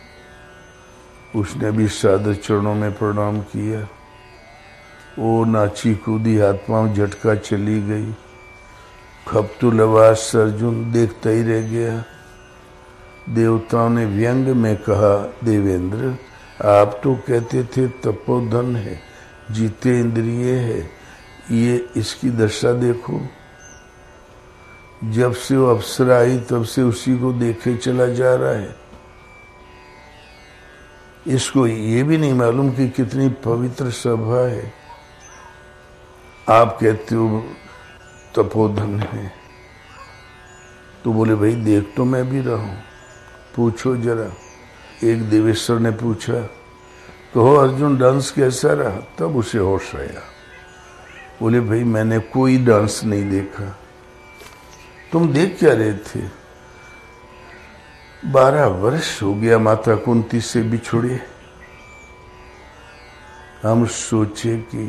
उसने भी सादर चरणों में प्रणाम किया। वो नाची कूदी, हाथ पांव झटका चली गई। खप्तुलवास अर्जुन देखता ही रह गया। देवताओं ने व्यंग में कहा, देवेंद्र आप तो कहते थे तपोधन है, जितेंद्रिय है, ये इसकी दशा देखो। जब से वो अप्सरा आई तब से उसी को देखे चला जा रहा है। इसको ये भी नहीं मालूम कि कितनी पवित्र सभा है। आप कहते हो तपोधन है। तो बोले भाई देख तो मैं भी रहा हूं, पूछो जरा। एक देवेश्वर ने पूछा, कहो अर्जुन डांस कैसा रहा? तब उसे होश आया। बोले भाई मैंने कोई डांस नहीं देखा। तुम देख क्या रहे थे? बारह वर्ष हो गया माता कुंती से बिछुड़े। हम सोचे कि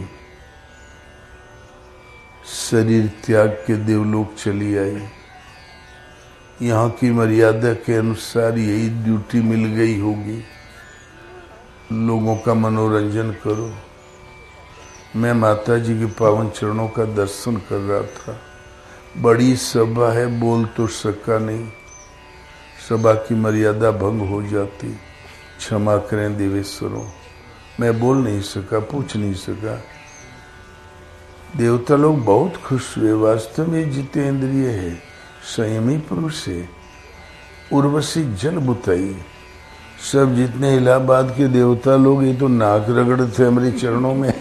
शरीर त्याग के देवलोक चली आई, यहाँ की मर्यादा के अनुसार यही ड्यूटी मिल गई होगी, लोगों का मनोरंजन करो। मैं माता जी के पावन चरणों का दर्शन कर रहा था। बड़ी सभा है, बोल तो सका नहीं, सभा की मर्यादा भंग हो जाती। क्षमा करें देवेश्वरों, मैं बोल नहीं सका, पूछ नहीं सका। देवता लोग बहुत खुश हुए। वास्तव में जितेंद्रिय है, संयमी पुरुष है। उर्वशी जल बुताई। सब जितने इलाहाबाद के देवता लोग ये तो नाक रगड़े थे हमारे चरणों में।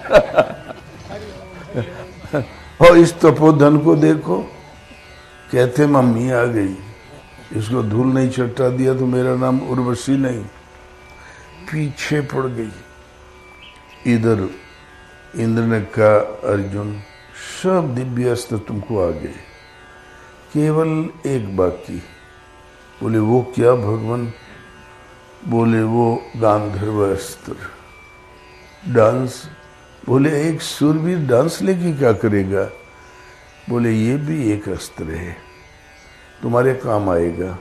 और इस तपोधन को देखो, कहते मम्मी आ गई, इसको धूल नहीं चट्टा दिया तो मेरा नाम उर्वशी नहीं। पीछे पड़ गई। इधर इंद्र ने कहा, अर्जुन सब दिव्य अस्त्र तुमको आ गए, केवल एक बाकी। बोले वो क्या भगवान? बोले वो गांधर्व अस्त्र, डांस। बोले एक सूरवीर डांस लेके क्या करेगा? बोले ये भी एक अस्त्र है, तुम्हारे काम आएगा।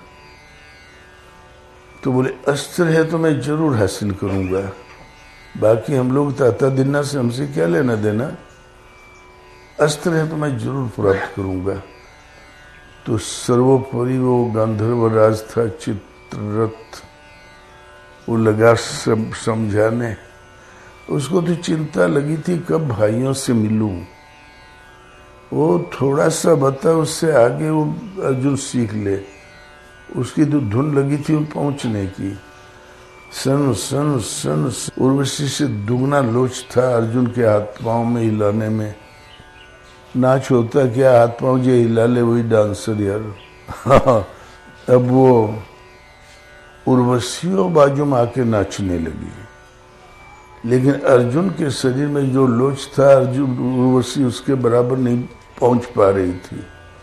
तो बोले अस्त्र है तो मैं जरूर हासिल करूंगा, बाकी हम लोग ताता दिन्ना से हमसे क्या लेना देना। अस्त्र है तो मैं जरूर प्राप्त करूंगा। तो सर्वोपरि वो गांधर्व राज था चित्ररथ, वो लगा सब समझाने। उसको तो चिंता लगी थी कब भाइयों से मिलूं। वो थोड़ा सा बता, उससे आगे वो अर्जुन सीख ले। उसकी तो धुन लगी थी पहुंचने की। सन सन सन उर्वशी से दुगना लोच था अर्जुन के हाथ पांव में हिलाने में। नाच होता क्या, हाथ पांव जो हिला ले वही डांसर यार। अब वो उर्वशियों बाजू में आके नाचने लगी, लेकिन अर्जुन के शरीर में जो लोच था, अर्जुन उर्वशी उसके बराबर नहीं पहुंच पा रही थी।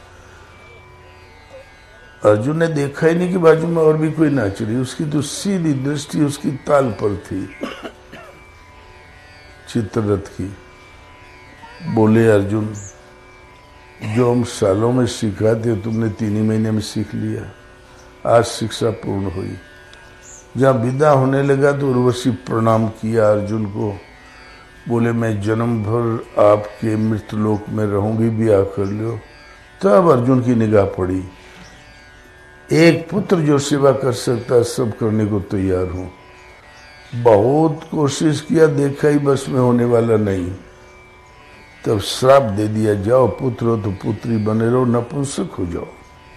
अर्जुन ने देखा ही नहीं कि बाजू में और भी कोई नाच रही। उसकी तो सीधी दृष्टि उसकी ताल पर थी, चित्ररथ की। बोले अर्जुन जो हम सालों में सिखाते तुमने तीन ही महीने में सीख लिया। आज शिक्षा पूर्ण हुई। जहाँ विदा होने लगा तो उर्वशी प्रणाम किया अर्जुन को। बोले मैं जन्म भर आपके मृतलोक में रहूंगी, ब्याह कर लो। तब अर्जुन की निगाह पड़ी। एक पुत्र जो सेवा कर सकता सब करने को तैयार हूं। बहुत कोशिश किया, देखा ही बस में होने वाला नहीं। तब श्राप दे दिया, जाओ पुत्र हो तो पुत्री बने रहो, नपुंसक हो जाओ।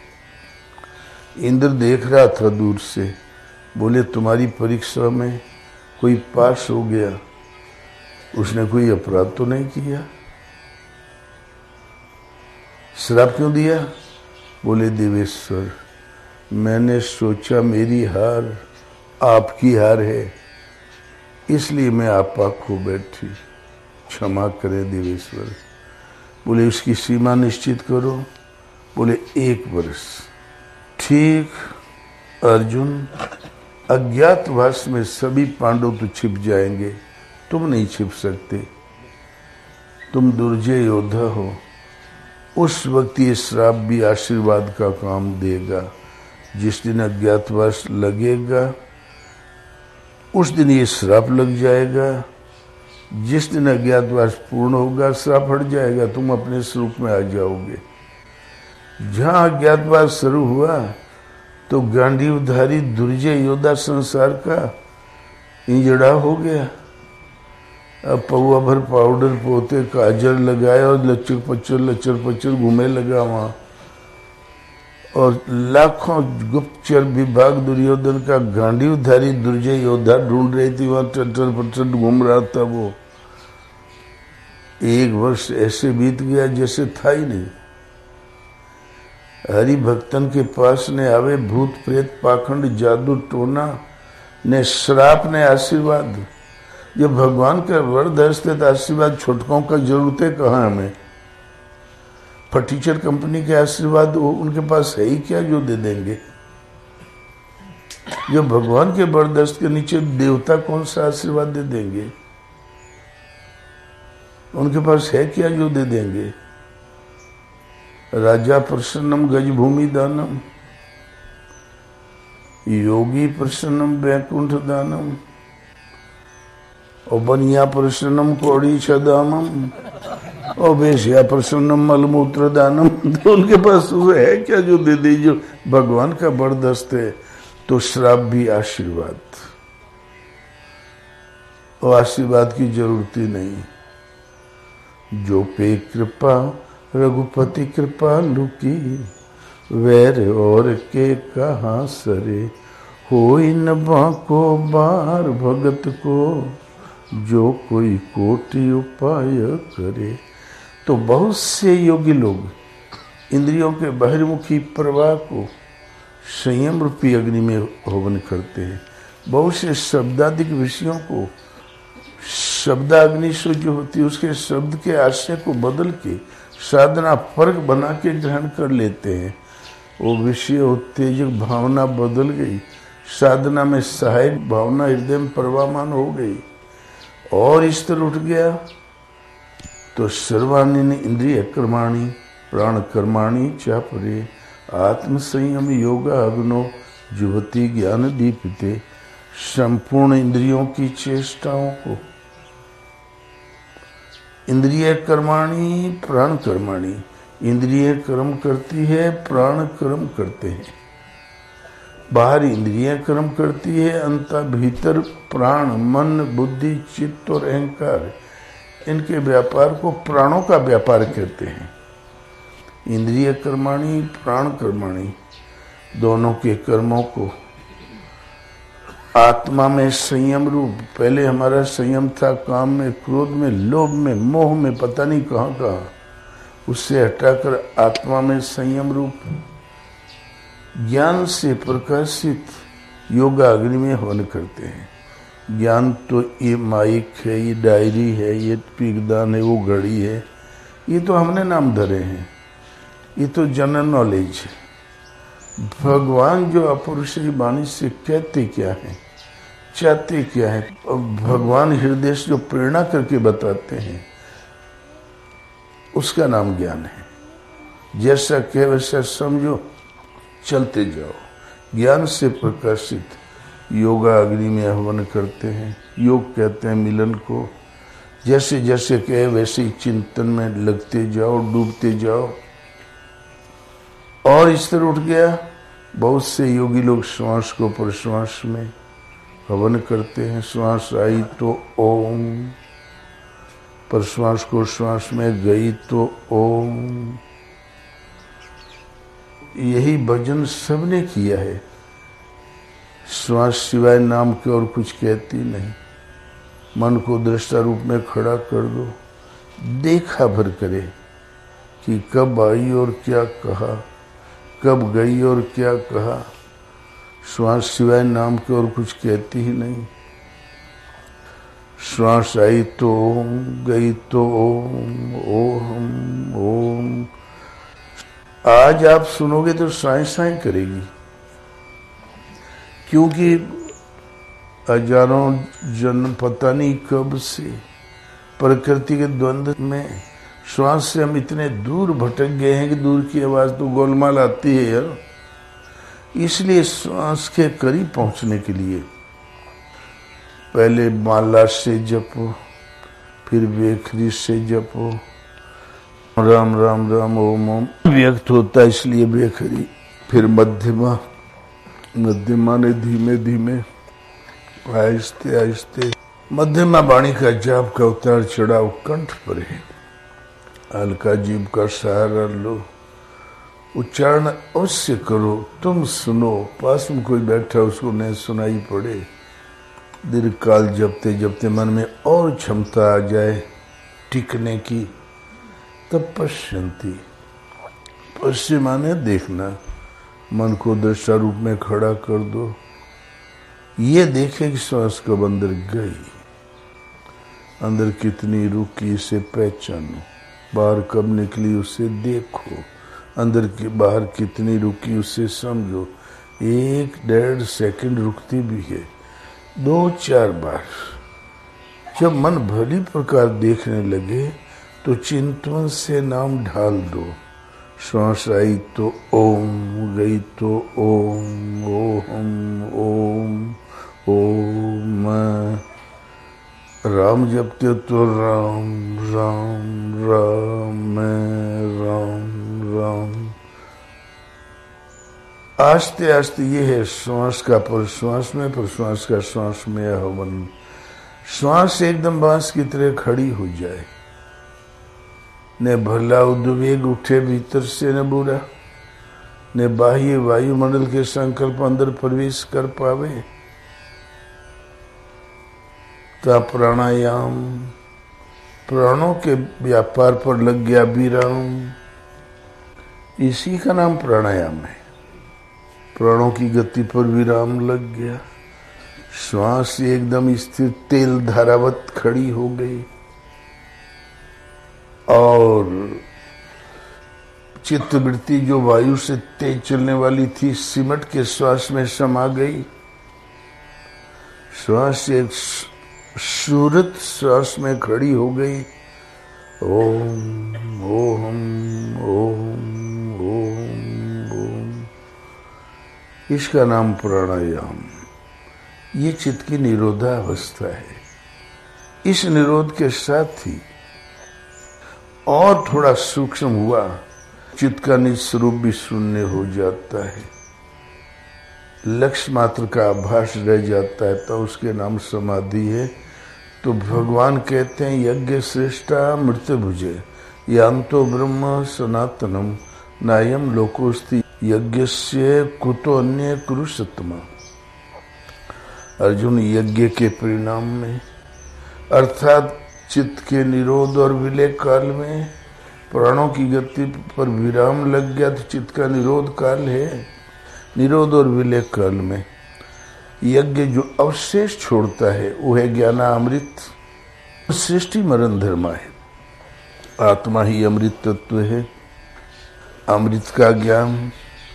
इंद्र देख रहा था दूर से। बोले तुम्हारी परीक्षा में कोई पास हो गया उसने कोई अपराध तो नहीं किया, श्राप क्यों दिया? बोले देवेश्वर, मैंने सोचा मेरी हार आपकी हार है, इसलिए मैं आपा खो बैठी, क्षमा करें देवेश्वर। बोले उसकी सीमा निश्चित करो। बोले एक वर्ष। ठीक अर्जुन, अज्ञातवास में सभी पांडव तो छिप जाएंगे, तुम नहीं छिप सकते, तुम दुर्जय योद्धा हो। उस वक्त ये श्राप भी आशीर्वाद का काम देगा। जिस दिन अज्ञातवास लगेगा उस दिन ये श्राप लग जाएगा। जिस दिन अज्ञातवास पूर्ण होगा श्राप हट जाएगा, तुम अपने स्वरूप में आ जाओगे। जहां अज्ञातवास शुरू हुआ तो गांडीवधारी दुर्जय योद्धा संसार का इंजड़ा हो गया। अब पौवा भर पाउडर पोते काजल लगाया और लचर पचर लचर पचर घूमे लगा वहां, और लाखों गुप्तचर विभाग दुर्योधन का गांडीवधारी दुर्जय योद्धा ढूंढ रही थी, वहां टटर पटर घूम रहा था वो। एक वर्ष ऐसे बीत गया जैसे था ही नहीं। हरि भक्तन के पास ने आवे भूत प्रेत पाखंड जादू टोना ने श्राप ने आशीर्वाद। जब भगवान का वरद हस्ते तो आशीर्वाद छोटकों का जरूरत है कहाँ हमें? फर्नीचर कंपनी के आशीर्वाद उनके पास है ही क्या जो दे देंगे? जब भगवान के बरदस्त के नीचे देवता कौन सा आशीर्वाद दे देंगे? उनके पास है क्या जो दे देंगे? राजा प्रसन्नम गजभूमि दानम, योगी प्रसन्नम वैकुंठ दानम, और बनिया प्रसन्नम कौड़ी छदामम, और बेसिया प्रसन्नम मलमूत्र दानम। तो उनके पास है क्या जो दे दे? जो भगवान का बरदस्त है। तो श्राप भी आशीर्वाद, और आशीर्वाद की जरूरत ही नहीं। जो पे कृपा रघुपति कृपालु की, वैर और के कहा सरे, होई न बाको बार भगत को, जो कोई कोटि उपाय करे। तो बहुत से योगी लोग इंद्रियों के बहिर्मुखी प्रवाह को संयम रूपी अग्नि में हवन करते हैं। बहुत से शब्दादिक विषयों को शब्दाग्नि से जो होती है उसके शब्द के आशय को बदल के साधना फर्क बना के ग्रहण कर लेते हैं। वो विषय उत्तेजक भावना बदल गई, साधना में सहायक भावना हृदय में प्रवाहमान हो गई, और स्तर उठ गया। तो सर्वानी इंद्रिय कर्माणी प्राण कर्माणी चापरे, आत्म संयम योगा अग्नो जुवती ज्ञान दीपिते। संपूर्ण इंद्रियों की चेष्टाओं को, इंद्रिय कर्माणी प्राण कर्माणी, इंद्रिय कर्म करती है, प्राण कर्म करते हैं। बाहर इंद्रिय कर्म करती है, अंत भीतर प्राण मन बुद्धि चित्त और अहंकार, इनके व्यापार को प्राणों का व्यापार कहते हैं। इंद्रिय कर्माणी प्राण कर्माणी, दोनों के कर्मों को आत्मा में संयम रूप, पहले हमारा संयम था काम में, क्रोध में, लोभ में, मोह में, पता नहीं कहाँ कहाँ, उससे हटाकर आत्मा में संयम रूप ज्ञान से प्रकाशित योगा अग्नि में हवन करते हैं। ज्ञान तो ये माइक है, ये डायरी है, ये पीकदान है, वो घड़ी है, ये तो हमने नाम धरे हैं, ये तो जनरल नॉलेज है। भगवान जो अपरुषी वाणी से कहते क्या है, चाहते क्या है, और भगवान हृदय से जो प्रेरणा करके बताते हैं उसका नाम ज्ञान है। जैसा कहे वैसा समझो, चलते जाओ। ज्ञान से प्रकाशित योगा अग्नि में हवन करते हैं। योग कहते हैं मिलन को। जैसे जैसे कहे वैसे ही चिंतन में लगते जाओ, डूबते जाओ। और इस तरह उठ गया, बहुत से योगी लोग श्वास को प्रश्वास में हवन करते हैं। श्वास आई तो ओम, प्रश्वास को श्वास में गई तो ओम। यही भजन सबने किया है। श्वास सिवाय नाम के और कुछ कहती नहीं। मन को दृष्टा रूप में खड़ा कर दो, देखा भर करे कि कब आई और क्या कहा, कब गई और क्या कहा। श्वास सिवाय नाम के और कुछ कहती ही नहीं। श्वास आई तो ओम, गई तो ओम, ओम ओम। आज आप सुनोगे तो साई साई करेगी, क्योंकि हजारों जन्म पता नहीं कब से प्रकृति के द्वंद्व में श्वास से हम इतने दूर भटक गए हैं कि दूर की आवाज तो गोलमाल आती है यार। इसलिए श्वास के करीब पहुंचने के लिए पहले माला से जपो, फिर बेखरी से जपो, राम राम राम ओम ओम व्यक्त होता है इसलिए बेखरी, फिर मध्यमा, मध्यमा ने धीमे धीमे आहिस्ते आहिस्ते मध्यमा वाणी का जाप का उतार चढ़ाव कंठ पर है। हल्का जीभ का सहारा लो, उच्चारण अवश्य करो। तुम सुनो, पास में कोई बैठा उसको नहीं सुनाई पड़े। दीर्घ काल जपते जपते मन में और क्षमता आ जाए टिकने की, तब पश्यंती, पश्य माने देखना, मन को दृष्टा रूप में खड़ा कर दो। ये देखे कि श्वास कब अंदर गई, अंदर कितनी रुकी इसे पहचानो, बाहर कब निकली उसे देखो, अंदर की बाहर कितनी रुकी उसे समझो। एक डेढ़ सेकंड रुकती भी है, दो चार बार। जब मन भली प्रकार देखने लगे तो चिंतन से नाम ढाल दो। श्वास आई तो ओम, गई तो ओम, ओम ओम ओम। राम जपते तो राम राम राम राम राम। आस्ते आस्ते ये है श्वास का प्रश्वास में, प्रश्वास का श्वास में हवन। श्वास एकदम बांस की तरह खड़ी हो जाए, न भला उद्वेग उठे भीतर से न बुरा, न बाह्य वायुमंडल के संकल्प अंदर प्रवेश कर पावे। ता प्राणायाम प्राणों के व्यापार पर लग गया विराम, इसी का नाम प्राणायाम है। प्राणों की गति पर विराम लग गया, श्वास एकदम स्थिर तेल धारावत खड़ी हो गई और चित्तवृत्ति जो वायु से तेज चलने वाली थी सिमट के श्वास में समा गई। श्वास एक सूरत श्वास में खड़ी हो गई। ओम ओम ओम ओम ओम। इसका नाम प्राणायाम। ये चित्त की निरोधावस्था है। इस निरोध के साथ ही और थोड़ा सूक्ष्म हुआ, चित्त का निज स्वरूप भी शून्य हो जाता है, लक्ष्य मात्र का आभास रह जाता है, तो उसके नाम समाधि है। तो भगवान कहते हैं यज्ञ श्रेष्ठा मृत्यु भुजे यांतो ब्रह्म सनातनम नायम लोकोस्ति यज्ञस्य कुतो अन्य कुरुषत्तमा। अर्जुन, यज्ञ के परिणाम में अर्थात चित्त के निरोध और विलय काल में प्राणों की गति पर विराम लग गया तो चित्त का निरोध काल है। निरोध और विलय काल में यज्ञ जो अवशेष छोड़ता है वो है ज्ञानामृत। सृष्टि मरण धर्मा है, आत्मा ही अमृत तत्व है। अमृत का ज्ञान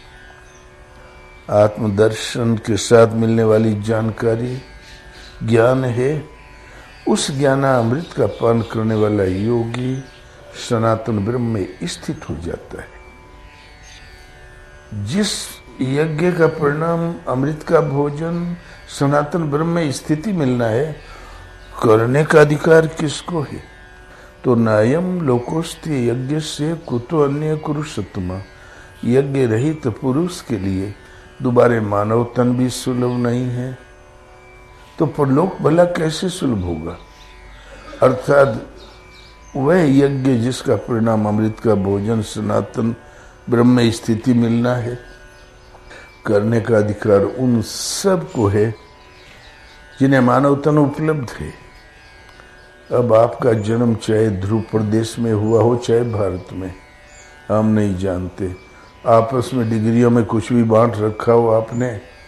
आत्मदर्शन के साथ मिलने वाली जानकारी ज्ञान है। उस ज्ञानामृत का पान करने वाला योगी सनातन ब्रह्म में स्थित हो जाता है। जिस यज्ञ का परिणाम अमृत का भोजन सनातन ब्रह्म में स्थिति मिलना है, करने का अधिकार किसको है? तो नायम लोकोस्ति यज्ञ से कुतो अन्य कुरुषत्तमा। यज्ञ रहित पुरुष के लिए दोबारे मानव तन भी सुलभ नहीं है, तो परलोक भला कैसे सुलभ होगा? अर्थात वह यज्ञ जिसका परिणाम अमृत का भोजन सनातन ब्रह्म में स्थिति मिलना है, करने का अधिकार उन सब को है जिन्हें मानव तन उपलब्ध है। अब आपका जन्म चाहे ध्रुव प्रदेश में हुआ हो चाहे भारत में, हम नहीं जानते। आपस में डिग्रियों में कुछ भी बांट रखा हो आपने,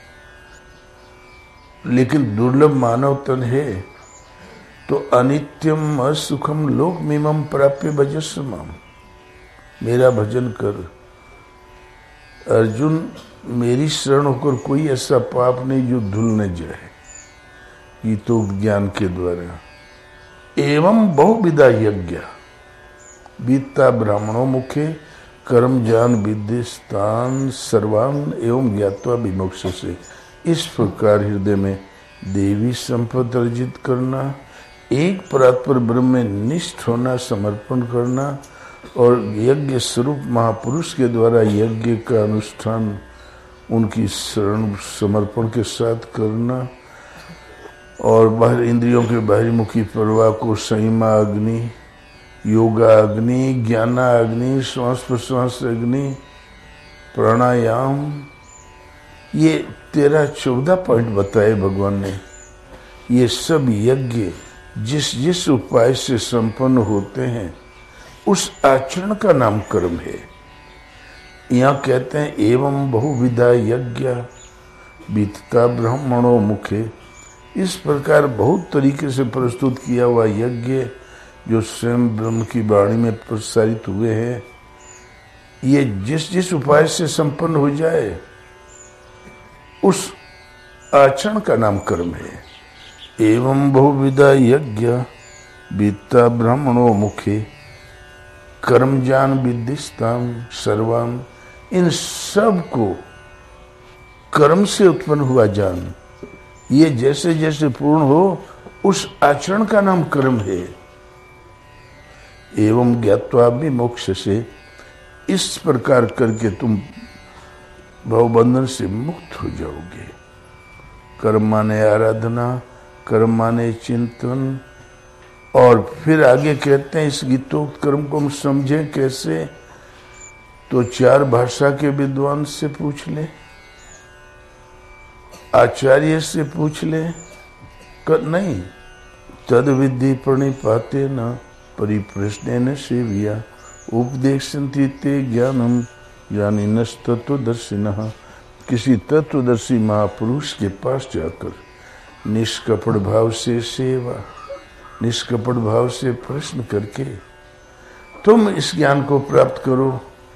लेकिन दुर्लभ मानव तन है। तो अनित्यम असुखम लोक मिमम प्राप्य भजस्मम, मेरा भजन कर। अर्जुन, मेरी शरण होकर कोई ऐसा पाप नहीं जो धुल न जाए, ये तो ज्ञान के द्वारा। एवं बहुविधा यज्ञ बीता ब्राह्मणों मुखे कर्म जान विद्यस्तान सर्वान एवं ज्ञात्वा विमोक्ष से। इस प्रकार हृदय में देवी संपद अर्जित करना, एक परात्पर ब्रह्म में निष्ठ होना, समर्पण करना और यज्ञ स्वरूप महापुरुष के द्वारा यज्ञ का अनुष्ठान उनकी शरण समर्पण के साथ करना और बाहर इंद्रियों के बाहरीमुखी प्रवाह को संयमा अग्नि, योगा अग्नि, ज्ञाना अग्नि, श्वास प्रश्वास अग्नि, प्राणायाम, ये तेरह चौदह पॉइंट बताए भगवान ने। ये सब यज्ञ जिस जिस उपाय से संपन्न होते हैं उस आचरण का नाम कर्म है। यहाँ कहते हैं एवं बहुविधा यज्ञ बीतता ब्राह्मणों मुखे। इस प्रकार बहुत तरीके से प्रस्तुत किया हुआ यज्ञ जो स्वयं ब्रह्म की वाणी में प्रसारित हुए हैं, ये जिस जिस उपाय से संपन्न हो जाए उस आचरण का नाम कर्म है। एवं बहुविधा यज्ञ बीता ब्राह्मणों मुखे कर्म जान विद्यस्ताम सर्वाम। इन सब को कर्म से उत्पन्न हुआ जान, ये जैसे जैसे पूर्ण हो उस आचरण का नाम कर्म है। एवं ज्ञात्वा भी मोक्ष से, इस प्रकार करके तुम भवबंधन से मुक्त हो जाओगे। कर्म माने आराधना, कर्म माने चिंतन। और फिर आगे कहते हैं इस गीतोक्त कर्म को हम समझें कैसे, तो चार भाषा के विद्वान से पूछ ले, आचार्य से पूछ ले, कर नहीं तद विधि प्रणिपाते न परिप्रश्न न सेविया उपदेशन्ति ते ज्ञानम ज्ञानिनस् तत्वदर्शिनः। किसी तत्वदर्शी महापुरुष के पास जाकर निष्कपट भाव से सेवा, निष्कपट भाव से प्रश्न करके तुम इस ज्ञान को प्राप्त करो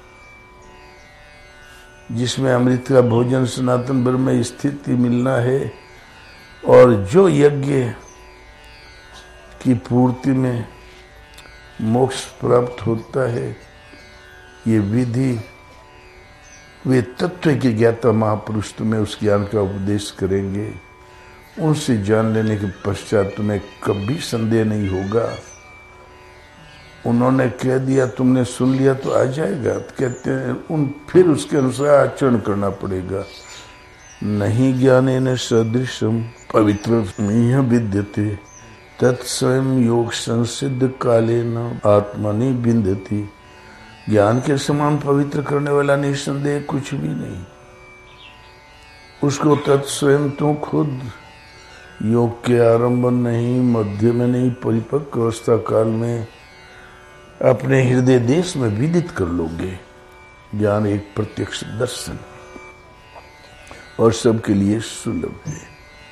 जिसमें अमृत का भोजन सनातन ब्रह्म में स्थिति मिलना है। और जो यज्ञ की पूर्ति में मोक्ष प्राप्त होता है, ये विधि वे तत्व के ज्ञाता महापुरुष तुम्हें उस ज्ञान का उपदेश करेंगे। उनसे जान लेने के पश्चात तुम्हें कभी संदेह नहीं होगा। उन्होंने कह दिया, तुमने सुन लिया तो आ जाएगा, तो कहते हैं उन फिर उसके अनुसार आचरण करना पड़ेगा। नहीं ज्ञानेन सदृशम पवित्र विद्यते तत्स्वयं योग संसिद्ध कालेन आत्मनि बिंदति। ज्ञान के समान पवित्र करने वाला निसंदेह कुछ भी नहीं, उसको तत्स्वयं तू खुद योग के आरंभ नहीं, मध्य में नहीं, परिपक्व अवस्था काल में अपने हृदय देश में विदित कर लोगे। ज्ञान एक प्रत्यक्ष दर्शन और सबके लिए सुलभ है।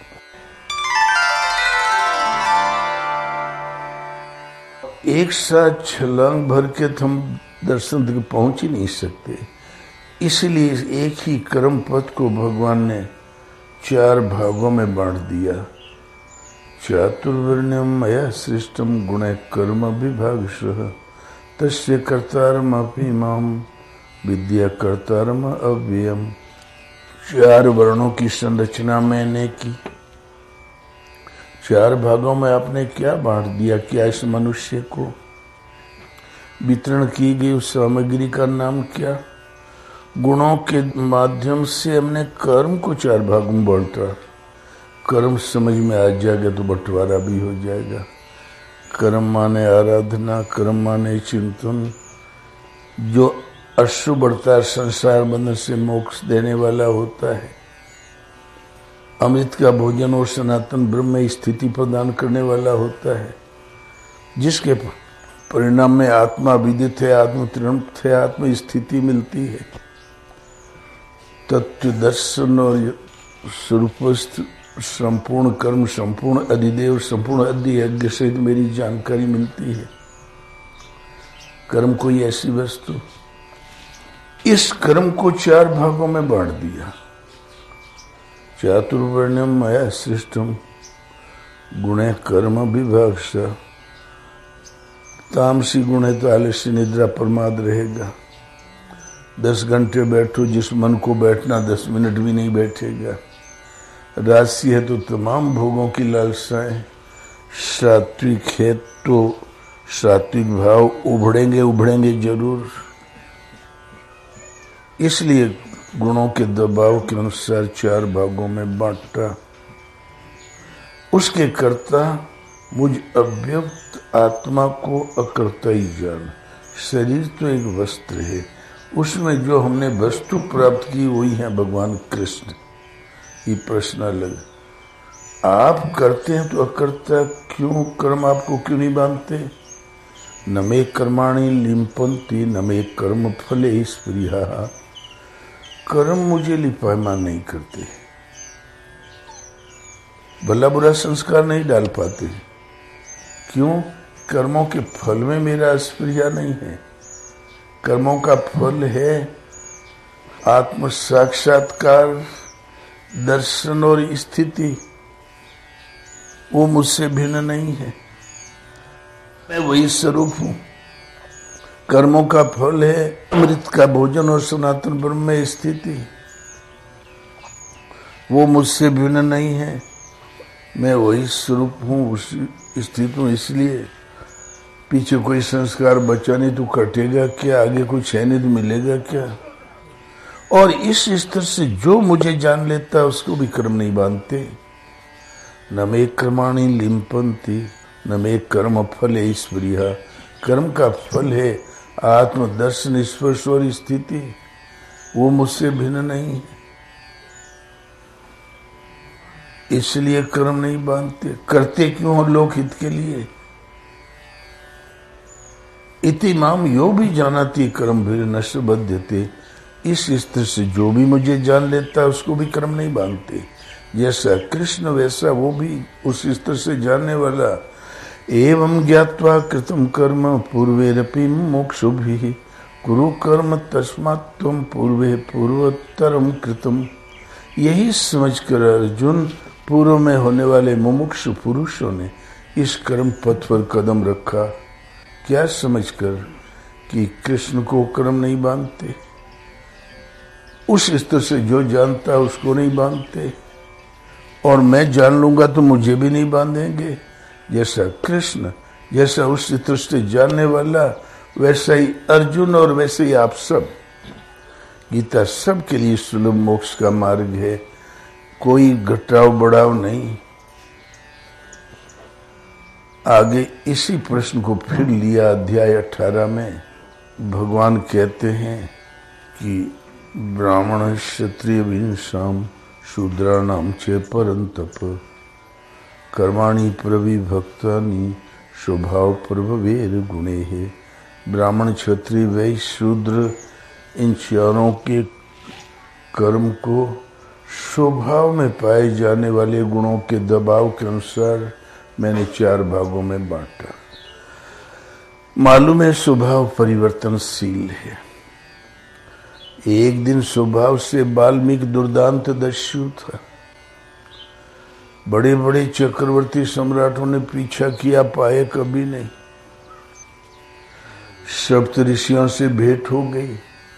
एक साथ छलांग भर के हम दर्शन तक पहुंच ही नहीं सकते, इसलिए एक ही कर्म पथ को भगवान ने चार भागों में बांट दिया। चातुर्वर्ण्यम मया सृष्टम गुण कर्म विभागशः तस्य कर्तारम अपि माम विद्या कर्तारम अव्ययम। चार वर्णों की संरचना मैंने की, चार भागों में आपने क्या बांट दिया, क्या इस मनुष्य को वितरण की गई उस सामग्री का नाम क्या? गुणों के माध्यम से हमने कर्म को चार भागों में बांटा। कर्म समझ में आ जाएगा तो बंटवारा भी हो जाएगा। कर्म माने आराधना, कर्म माने चिंतन, जो अश्रु बढ़ता है संसार बंधन से मोक्ष देने वाला होता है। अमृत का भोजन और सनातन ब्रह्म में स्थिति प्रदान करने वाला होता है। जिसके परिणाम में आत्मा विदित है, आत्म तृप्त है, आत्म स्थिति मिलती है। तत्व दर्शन और स्वरूपस्थ संपूर्ण कर्म, संपूर्ण अधिदेव, संपूर्ण अधियज्ञ सहित मेरी जानकारी मिलती है। कर्म कोई ऐसी वस्तु, इस कर्म को चार भागों में बांट दिया। चातुर्वर्ण्यम मया सृष्टम गुणे कर्म विभाग सा। तामसी गुण है तो आलस्य, निद्रा, प्रमाद रहेगा। दस घंटे बैठो, जिस मन को बैठना दस मिनट भी नहीं बैठेगा। राशि है तो तमाम भोगों की लालसाएं। सात्विक है तो सात्विक भाव उभरेंगे उभरेंगे जरूर। इसलिए गुणों के दबाव के अनुसार चार भागों में बांटा। उसके कर्ता मुझ अव्यक्त आत्मा को अकर्ता ही जान। शरीर तो एक वस्त्र है, उसमें जो हमने वस्तु प्राप्त की वही है भगवान कृष्ण। ये प्रश्न अलग। आप करते हैं तो अकर्ता क्यों? कर्म आपको क्यों नहीं बांधते? न मे कर्माणि लिम्पन्ति न मे कर्म फले स्पृहा। कर्म मुझे लिपायमान नहीं करते, भला बुरा संस्कार नहीं डाल पाते। क्यों? कर्मों के फल में मेरा स्पृहा नहीं है। कर्मों का फल है आत्म साक्षात्कार, दर्शन और स्थिति। वो मुझसे भिन्न नहीं है, मैं वही स्वरूप हूं। कर्मों का फल है अमृत का भोजन और सनातन ब्रह्म में स्थिति। वो मुझसे भिन्न नहीं है, मैं वही स्वरूप हूँ, उसी स्थित हूँ। इसलिए पीछे कोई संस्कार बचा नहीं तो कटेगा क्या? आगे कुछ है नहीं तो मिलेगा क्या? और इस स्तर से जो मुझे जान लेता है उसको भी कर्म नहीं बांधते। न मे कर्माणि लिम्पन्ति न मे कर्म फले स्पृहा। कर्म का फल है आत्मदर्शन, स्पर्श और स्थिति। वो मुझसे भिन्न नहीं है, इसलिए कर्म नहीं बांधते। करते क्यों हो? लोक हित के लिए। इति माम यो भी जानाति कर्म भी नष्ट बध्यते। इस स्तर से जो भी मुझे जान लेता है उसको भी कर्म नहीं बांधते। जैसा कृष्ण वैसा वो भी उस स्तर से जानने वाला। एवं ज्ञात्वा कृतम कर्म पूर्वेरपि मोक्षुभिः कुरु कर्म तस्मात् त्वं पूर्वे पूर्वोत्तरम कृतम। यही समझकर अर्जुन पूर्व में होने वाले मुमुक्षु पुरुषों ने इस कर्म पथ पर कदम रखा। क्या समझकर कि कृष्ण को कर्म नहीं बांधते, उस स्तर से जो जानता है उसको नहीं बांधते। और मैं जान लूंगा तो मुझे भी नहीं बांधेंगे। जैसा कृष्ण, जैसा उस स्तर से जानने वाला, वैसा ही अर्जुन और वैसे ही आप सब। गीता सबके लिए सुलभ मोक्ष का मार्ग है, कोई घटाव बढ़ाव नहीं। आगे इसी प्रश्न को फिर लिया अध्याय अठारह में। भगवान कहते हैं कि ब्राह्मण क्षत्रिय विंसाम शूद्राणाम च परंतप कर्माणि प्रविभक्तानि स्वभाव प्रभवेर गुणे है। ब्राह्मण, क्षत्रिय, वैश्य, शूद्र, इन चारों के कर्म को स्वभाव में पाए जाने वाले गुणों के दबाव के अनुसार मैंने चार भागों में बांटा। मालूम है स्वभाव परिवर्तनशील है। एक दिन स्वभाव से वाल्मीकि दुर्दांत दस्यु था। बड़े बड़े चक्रवर्ती सम्राटों ने पीछा किया, पाए कभी नहीं। सप्त ऋषियों से भेंट हो गई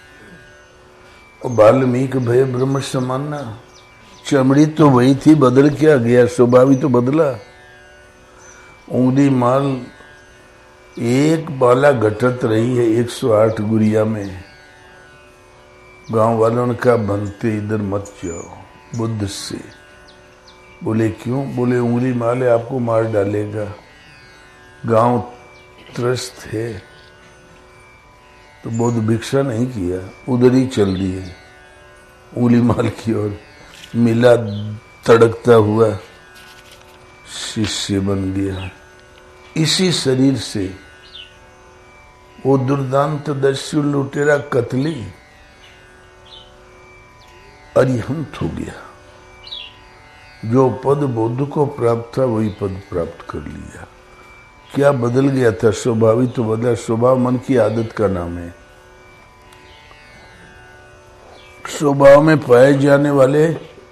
और वाल्मीकि भय ब्रह्म समाना। चमड़ी तो वही थी, बदल क्या गया? स्वभाव ही तो बदला। उंगली माल एक बाला घटत रही है एक सौ आठ गुड़िया में। गांव वालों ने कहा बनते इधर मत जाओ बुद्ध से। बोले क्यों? बोले उंगली माले आपको मार डालेगा। गांव त्रस्त है तो बुद्ध भिक्षा नहीं किया, उधर ही चल दिए उंगली माल की ओर। मिला तड़कता हुआ शिष्य बन गया। इसी शरीर से वो दुर्दांत दस्यु लुटेरा कतली अरिहंत हो गया। जो पद बुद्ध को प्राप्त था वही पद प्राप्त कर लिया। क्या बदल गया था? स्वभाव ही तो बदला। स्वभाव मन की आदत का नाम है। स्वभाव में पाए जाने वाले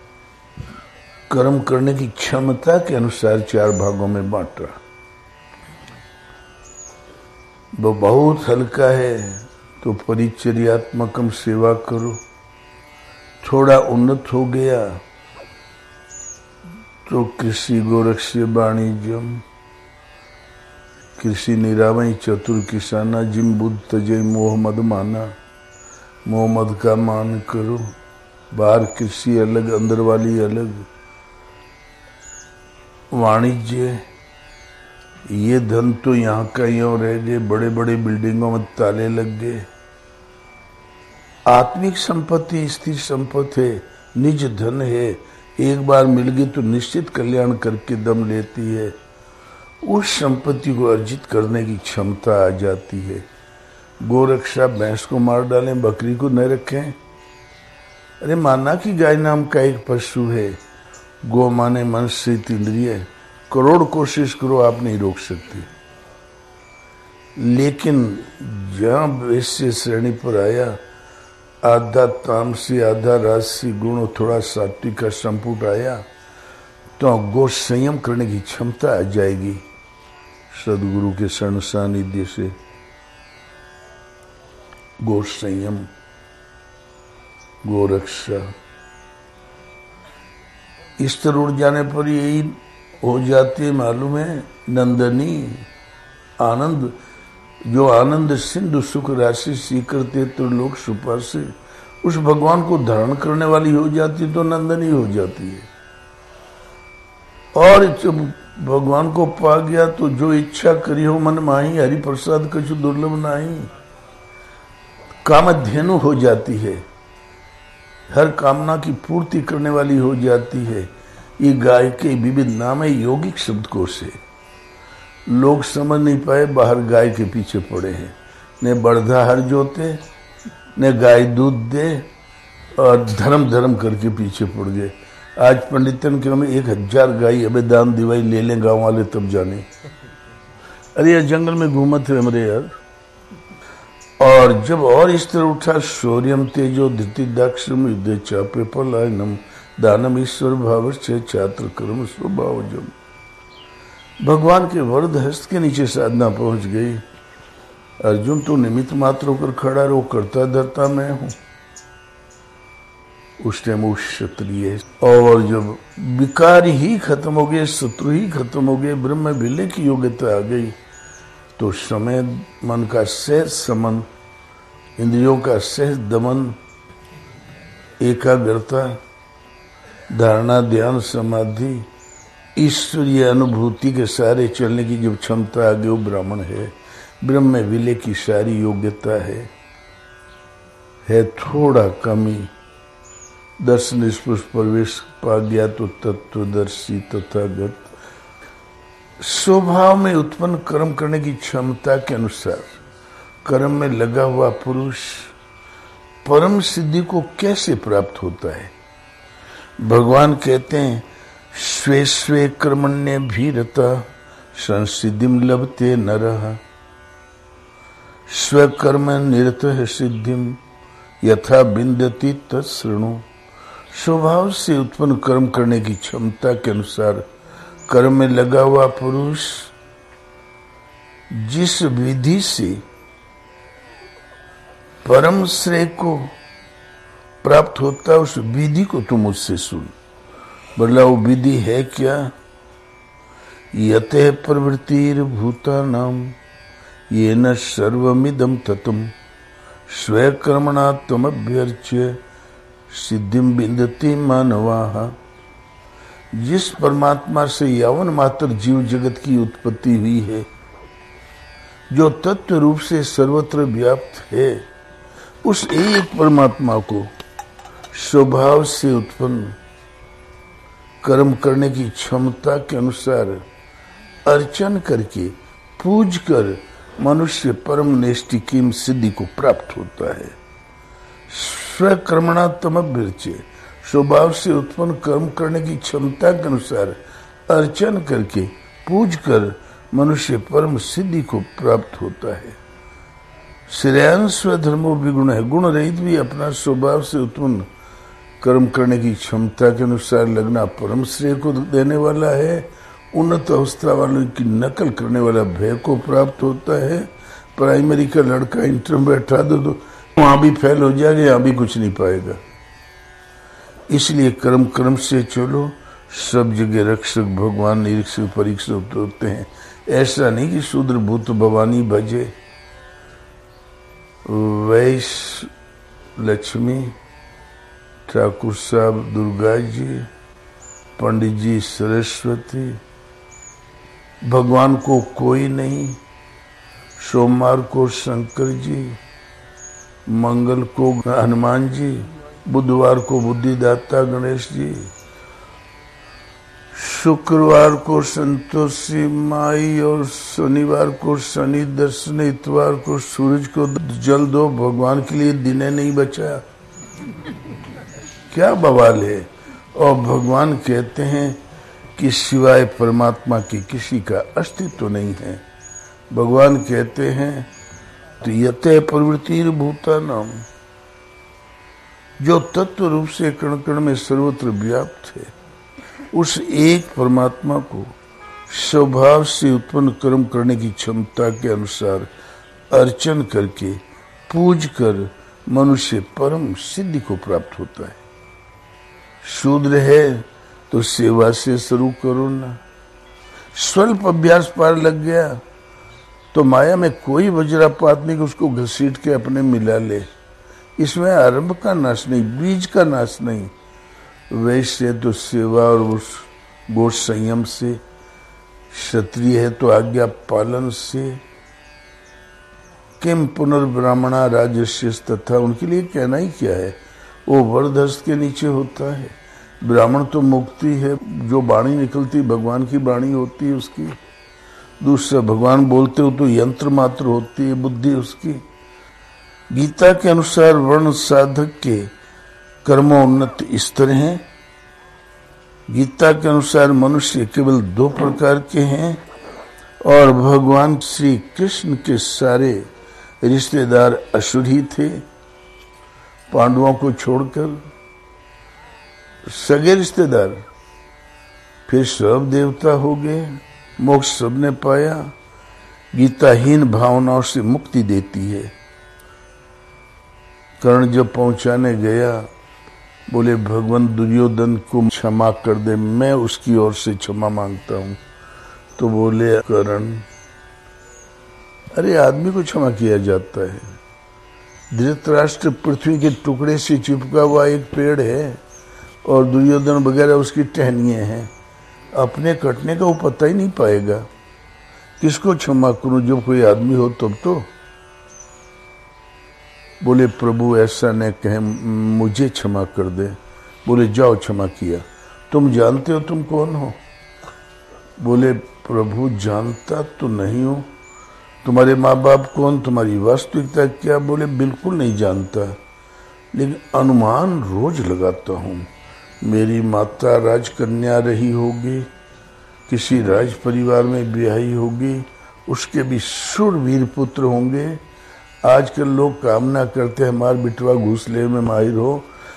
कर्म करने की क्षमता के अनुसार चार भागों में बांटा। वो बहुत हल्का है तो परिचर्यात्मकम सेवा करो। थोड़ा उन्नत हो गया तो कृषि गोरक्ष्य वाणिज्यम, कृषि निरामय चतुर किसाना, जिम बुद्ध तजय मोह मद माना। मोह मद का मान करो। बाहर कृषि अलग, अंदर वाली अलग। वाणिज्य, ये धन तो यहाँ का यूं रह गए, बड़े बड़े बिल्डिंगों में ताले लग गए। आत्मिक संपत्ति स्थिर संपत्ति है, निज धन है। एक बार मिल गई तो निश्चित कल्याण करके दम लेती है। उस संपत्ति को अर्जित करने की क्षमता आ जाती है। गोरक्षा, भैंस को मार डालें, बकरी को न रखें। अरे माना कि गाय नाम का एक पशु है। गो माने मन से इंद्रिय, करोड़ कोशिश करो आप नहीं रोक सकती। लेकिन जहां वैश्य श्रेणी पर आया, आधा तामसी आधा राजसी गुण, थोड़ा सात्विक का संपुट आया, तो गो संयम करने की क्षमता आ जाएगी सदगुरु के शरण सानिध्य से। गो संयम, गो रक्षा। इस तरह उड़ जाने पर यही हो जाती है, मालूम है, नंदनी आनंद। जो आनंद सिंधु सुख राशि सीकरते तो लोग सुपा से उस भगवान को धारण करने वाली हो जाती तो नंदनी हो जाती है। और जब भगवान को पा गया तो जो इच्छा करी हो मन माही, हरि प्रसाद कछु दुर्लभ नाही। कामधेनु हो जाती है, हर कामना की पूर्ति करने वाली हो जाती है। ये गाय के विविध नाम है, यौगिक शब्दकोश है। लोग समझ नहीं पाए, बाहर गाय के पीछे पड़े हैं। ने बड़धा हर जोते, ने गाय दूध दे, और धर्म धर्म करके पीछे पड़ गए। आज पंडितन के में एक हजार गाय अबे दान दिवाई ले लें गांव वाले तब जाने। अरे यार जंगल में घूमत थे हमारे यार। और जब और इस तरह उठा, शौर्यम तेजो धृति दाक्षम युद्ध चापे पलायनम दानम ईश्वर भाव से छात्र कर्म स्वभावजम। भगवान के वरद हस्त के नीचे साधना पहुंच गई। अर्जुन तो निमित्त मात्र होकर खड़ा रहो, करता धरता मैं हूं। उस टाइम वो क्षत्रिय। और जब विकार ही खत्म हो गए, शत्रु ही खत्म हो गए, ब्रह्म विलय की योग्यता आ गई, तो समय मन का सहज समन, इंद्रियों का सहज दमन, एकाग्रता, धारणा, ध्यान, समाधि, ईश्वरीय अनुभूति के सारे चलने की जब क्षमता आ गई, वो ब्राह्मण है। ब्रह्म विलय की सारी योग्यता है। है थोड़ा कमी, दर्शन स्पर्श प्रवेश पा गया तो तत्वदर्शी तथागत। स्वभाव में उत्पन्न कर्म करने की क्षमता के अनुसार कर्म में लगा हुआ पुरुष परम सिद्धि को कैसे प्राप्त होता है? भगवान कहते हैं, स्वे स्वे कर्मण्य भीरता संसिद्धिम लभते नरः। स्वकर्म निरत है सिद्धिम यथा बिंदति तत्शृणु। स्वभाव से उत्पन्न कर्म करने की क्षमता के अनुसार कर्म में लगा हुआ पुरुष जिस विधि से परम श्रेय को प्राप्त होता है, उस विधि को तुम मुझसे सुन। बोला वो विधि है क्या? यते प्रवृत्तिर भूतानाम येन सर्वमिदं ततम् स्वकर्मणा तमभ्यर्च्य सिद्धिम बिंदति मानवाः। जिस परमात्मा से यावन मात्र जीव जगत की उत्पत्ति हुई है, जो तत्व रूप से सर्वत्र व्याप्त है, उस एक परमात्मा को स्वभाव से उत्पन्न कर्म करने की क्षमता के अनुसार अर्चन करके पूज कर मनुष्य परम नेष्टि किम सिद्धि को प्राप्त होता है। स्वकर्मणा तमभिर्चे, स्वभाव से उत्पन्न कर्म करने की क्षमता के अनुसार अर्चन करके पूज कर मनुष्य परम सिद्धि को प्राप्त होता है। श्रेयान स्वधर्मो विगुण है, गुण रहित भी अपना स्वभाव से उत्पन्न कर्म करने की क्षमता के अनुसार लगना परम श्रेय को देने वाला है। उन्नत अवस्था वालों की नकल करने वाला भय को प्राप्त होता है। प्राइमरी का लड़का इंटर में बैठा दो तो वहां भी फेल हो जाएगा, यहां भी कुछ नहीं पाएगा। इसलिए कर्म कर्म से चलो, सब जगह रक्षक भगवान निरीक्षक परीक्षक होते हैं। ऐसा नहीं कि शूद्र भूत भवानी भजे, वैश्य लक्ष्मी, ठाकुर साहब दुर्गा जी, पंडित जी सरस्वती, भगवान को कोई नहीं, सोमवार को शंकर जी, मंगल को हनुमान जी, बुधवार को बुद्धिदाता गणेश जी, शुक्रवार को संतोषी माई और शनिवार को शनि दर्शन, इतवार को सूरज को जल दो। भगवान के लिए दिन नहीं बचा, क्या बवाल है। और भगवान कहते हैं कि सिवाय परमात्मा की किसी का अस्तित्व नहीं है। भगवान कहते हैं तो यते प्रवृत्ति भूतानाम, जो तत्व रूप से कण कण में सर्वत्र व्याप्त है, उस एक परमात्मा को स्वभाव से उत्पन्न कर्म करने की क्षमता के अनुसार अर्चन करके पूज कर मनुष्य परम सिद्धि को प्राप्त होता है। शूद्र है तो सेवा से शुरू करो ना। स्वल्प अभ्यास पार लग गया तो माया में कोई वज्रापात नहीं कि उसको घसीट के अपने मिला ले। इसमें आरंभ का नाश नहीं, बीज का नाश नहीं। वैश्य तो सेवा और उस गोष्ठ संयम से, क्षत्रिय है तो आज्ञा पालन से, किम पुनर्ब्राह्मणा राजर्षि तथा, उनके लिए कहना ही क्या है, वो वरदहस्त के नीचे होता है। ब्राह्मण तो मुक्ति है, जो वाणी निकलती भगवान की वाणी होती है उसकी। दूसरा भगवान बोलते हो तो यंत्र मात्र होती है बुद्धि उसकी। गीता के अनुसार वर्ण साधक के कर्मोन्नत स्तर हैं। गीता के अनुसार मनुष्य केवल दो प्रकार के हैं और भगवान श्री कृष्ण के सारे रिश्तेदार असुर ही थे। पांडवों को छोड़कर सगे रिश्तेदार, फिर सब देवता हो गए, मोक्ष सबने पाया। गीताहीन भावनाओं से मुक्ति देती है। कर्ण जब पहुंचाने गया, बोले भगवान दुर्योधन को क्षमा कर दे, मैं उसकी ओर से क्षमा मांगता हूं। तो बोले कर्ण, अरे आदमी को क्षमा किया जाता है। धृतराष्ट्र पृथ्वी के टुकड़े से चिपका हुआ एक पेड़ है और दुर्योधन वगैरह उसकी टहनियां हैं। अपने कटने का वो पता ही नहीं पाएगा। किसको क्षमा करूं, जब कोई आदमी हो तब तो। बोले प्रभु ऐसा न कहे, मुझे क्षमा कर दे। बोले जाओ, क्षमा किया। तुम जानते हो तुम कौन हो? बोले प्रभु जानता तो नहीं हो। तुम्हारे माँ बाप कौन, तुम्हारी वास्तविकता क्या? बोले बिल्कुल नहीं जानता, लेकिन अनुमान रोज लगाता हूँ। मेरी माता राजकन्या रही होगी, किसी राज परिवार में ब्याही होगी, उसके भी शूरवीर पुत्र होंगे। आजकल लोग कामना करते हैं हमार बिटवा घूसले में माहिर हो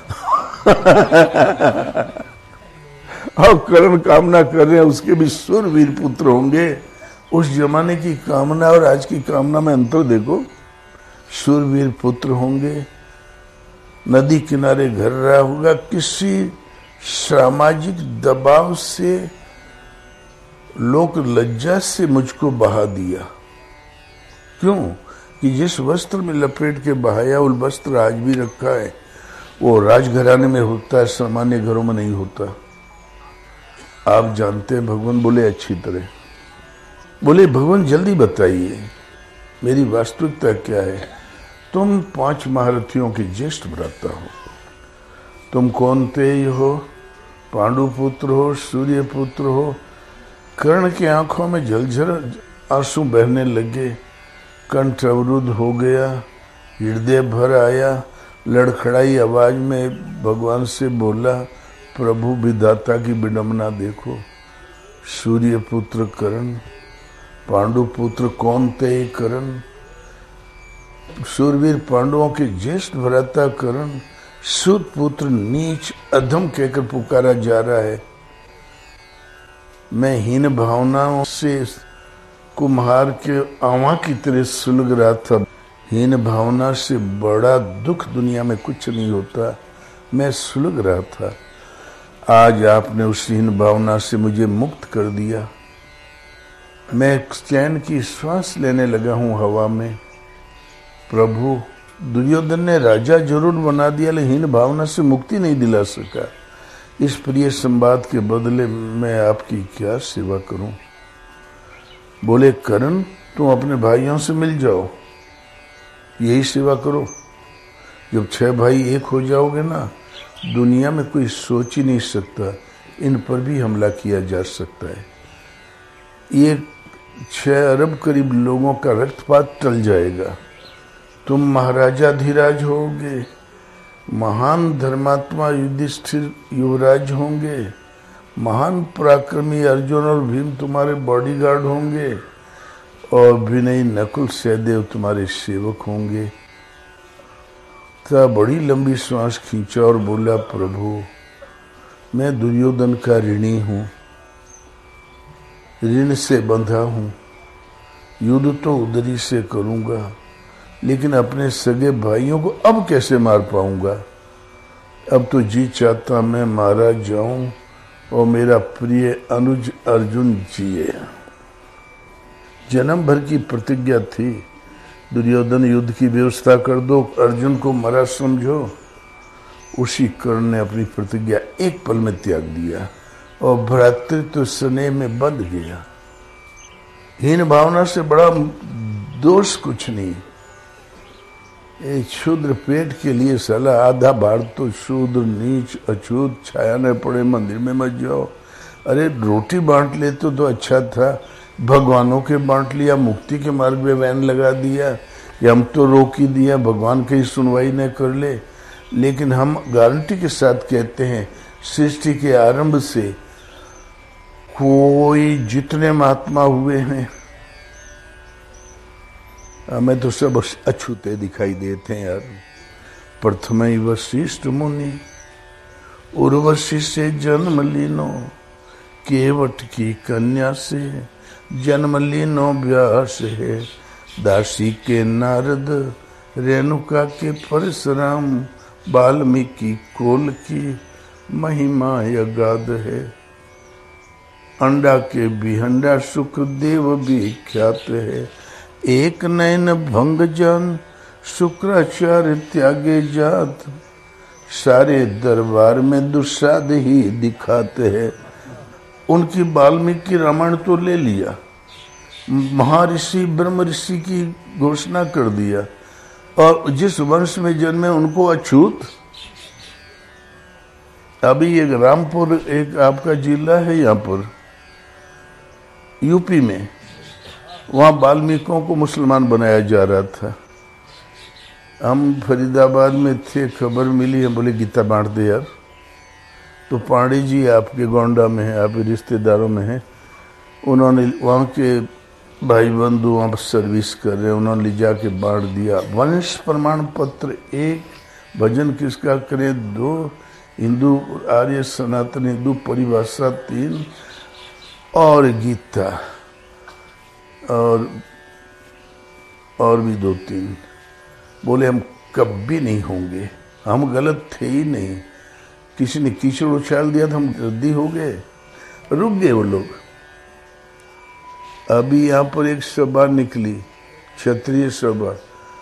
और कर्ण कामना कर रहे हैं उसके भी शूरवीर पुत्र होंगे। उस जमाने की कामना और आज की कामना में अंतर देखो। शूरवीर पुत्र होंगे, नदी किनारे घर रहा होगा, किसी सामाजिक दबाव से, लोक लज्जा से मुझको बहा दिया। क्यों? कि जिस वस्त्र में लपेट के बहाया, वो वस्त्र आज भी रखा है। वो राजघराने में होता है, सामान्य घरों में नहीं होता। आप जानते हैं भगवान बोले अच्छी तरह, बोले भगवान जल्दी बताइए मेरी वास्तविकता क्या है। तुम पांच महारथियों के ज्येष्ठ भ्राता हो। तुम कौन थे हो? पांडु पुत्र हो, सूर्य पुत्र हो। कर्ण की आंखों में जलझर आंसू बहने लगे, कंठ अवरुद्ध हो गया, हृदय भर आया। लड़खड़ाई आवाज में भगवान से बोला, प्रभु विधाता की विडंबना देखो। सूर्य पुत्र करण, पांडु पुत्र कौन तय करण, सूरवीर पांडवों के ज्येष्ठ भ्राता करण, सूत पुत्र नीच अधम कहकर पुकारा जा रहा है। मैं हीन भावनाओं से कुम्हार के आवा की तरह सुलग रहा था। हीन भावना से बड़ा दुख दुनिया में कुछ नहीं होता। मैं सुलग रहा था। आज आपने उस हीन भावना से मुझे मुक्त कर दिया। मैं चैन की श्वास लेने लगा हूं हवा में। प्रभु, दुर्योधन ने राजा जरूर बना दिया, लेकिन हीन भावना से मुक्ति नहीं दिला सका। इस प्रिय संवाद के बदले मैं आपकी क्या सेवा करूं? बोले, करण, तुम अपने भाइयों से मिल जाओ, यही सेवा करो। जब छह भाई एक हो जाओगे ना, दुनिया में कोई सोच ही नहीं सकता इन पर भी हमला किया जा सकता है। ये छह अरब करीब लोगों का रक्तपात टल जाएगा। तुम महाराजा धीराज होगे, महान धर्मात्मा युधिष्ठिर युवराज होंगे, महान पराक्रमी अर्जुन और भीम तुम्हारे बॉडीगार्ड होंगे, और विनयी नकुल सहदेव तुम्हारे सेवक होंगे। तब बड़ी लंबी श्वास खींचा और बोला, प्रभु, मैं दुर्योधन का ऋणी हूं, ऋण से बंधा हूं। युद्ध तो उधरी से करूंगा, लेकिन अपने सगे भाइयों को अब कैसे मार पाऊंगा? अब तो जी चाहता मैं मारा जाऊं और मेरा प्रिय अनुज अर्जुन जिए। जन्म भर की प्रतिज्ञा थी, दुर्योधन युद्ध की व्यवस्था कर दो, अर्जुन को मरा समझो। उसी कर्ण ने अपनी प्रतिज्ञा एक पल में त्याग दिया और भ्रातृत्व स्नेह में बंध गया। हीन भावना से बड़ा दोष कुछ नहीं। एक क्षुद्र पेट के लिए साला आधा भारत तो शूद्र नीच अछूत छाया न पड़े मंदिर में मत जाओ। अरे रोटी बांट लेते तो अच्छा था, भगवानों के बांट लिया, मुक्ति के मार्ग में वैन लगा दिया, या हम तो रोक ही दिया, भगवान की सुनवाई न कर ले। लेकिन हम गारंटी के साथ कहते हैं, सृष्टि के आरंभ से कोई जितने महात्मा हुए हैं, हमें तो सब अछूते दिखाई देते हैं यार। प्रथम वशिष्ठ मुनि उर्वशी से जन्म लीनो, केवट की कन्या से जन्म लीनो व्यास है। दासी के नारद, रेणुका के परशुराम, वाल्मीकि कोल की महिमा अगाध है। अंडा के बिहंडा सुखदेव भी ख्यात है। एक नयन भंग जन, शुक्राचार्य त्यागे जात। सारे दरबार में दुस्साध ही दिखाते हैं। उनकी वाल्मीकि रामायण तो ले लिया, महर्षि ब्रह्म ऋषि की घोषणा कर दिया, और जिस वंश में जन्मे उनको अछूत। अभी एक रामपुर एक आपका जिला है यहाँ पर यूपी में, वहां वाल्मीकियों को मुसलमान बनाया जा रहा था। हम फरीदाबाद में थे, खबर मिली, हम बोले गीता बांट दे यार। तो पांडे जी आपके गोंडा में है, आपके रिश्तेदारों में है, उन्होंने वहाँ के भाई बंधु वहाँ पर सर्विस कर रहे हैं, उन्होंने ले जाके बांट दिया। वंश प्रमाण पत्र एक, भजन किसका करें दो, हिंदू आर्य सनातन हिंदू परिभाषा तीन, और गीता और और भी दो तीन। बोले हम कभी नहीं होंगे, हम गलत थे ही नहीं। किसी ने कीचड़ उछाल दिया तो हम रद्दी हो गए, रुक गए वो लोग। अभी यहाँ पर एक सभा निकली, क्षत्रिय सभा,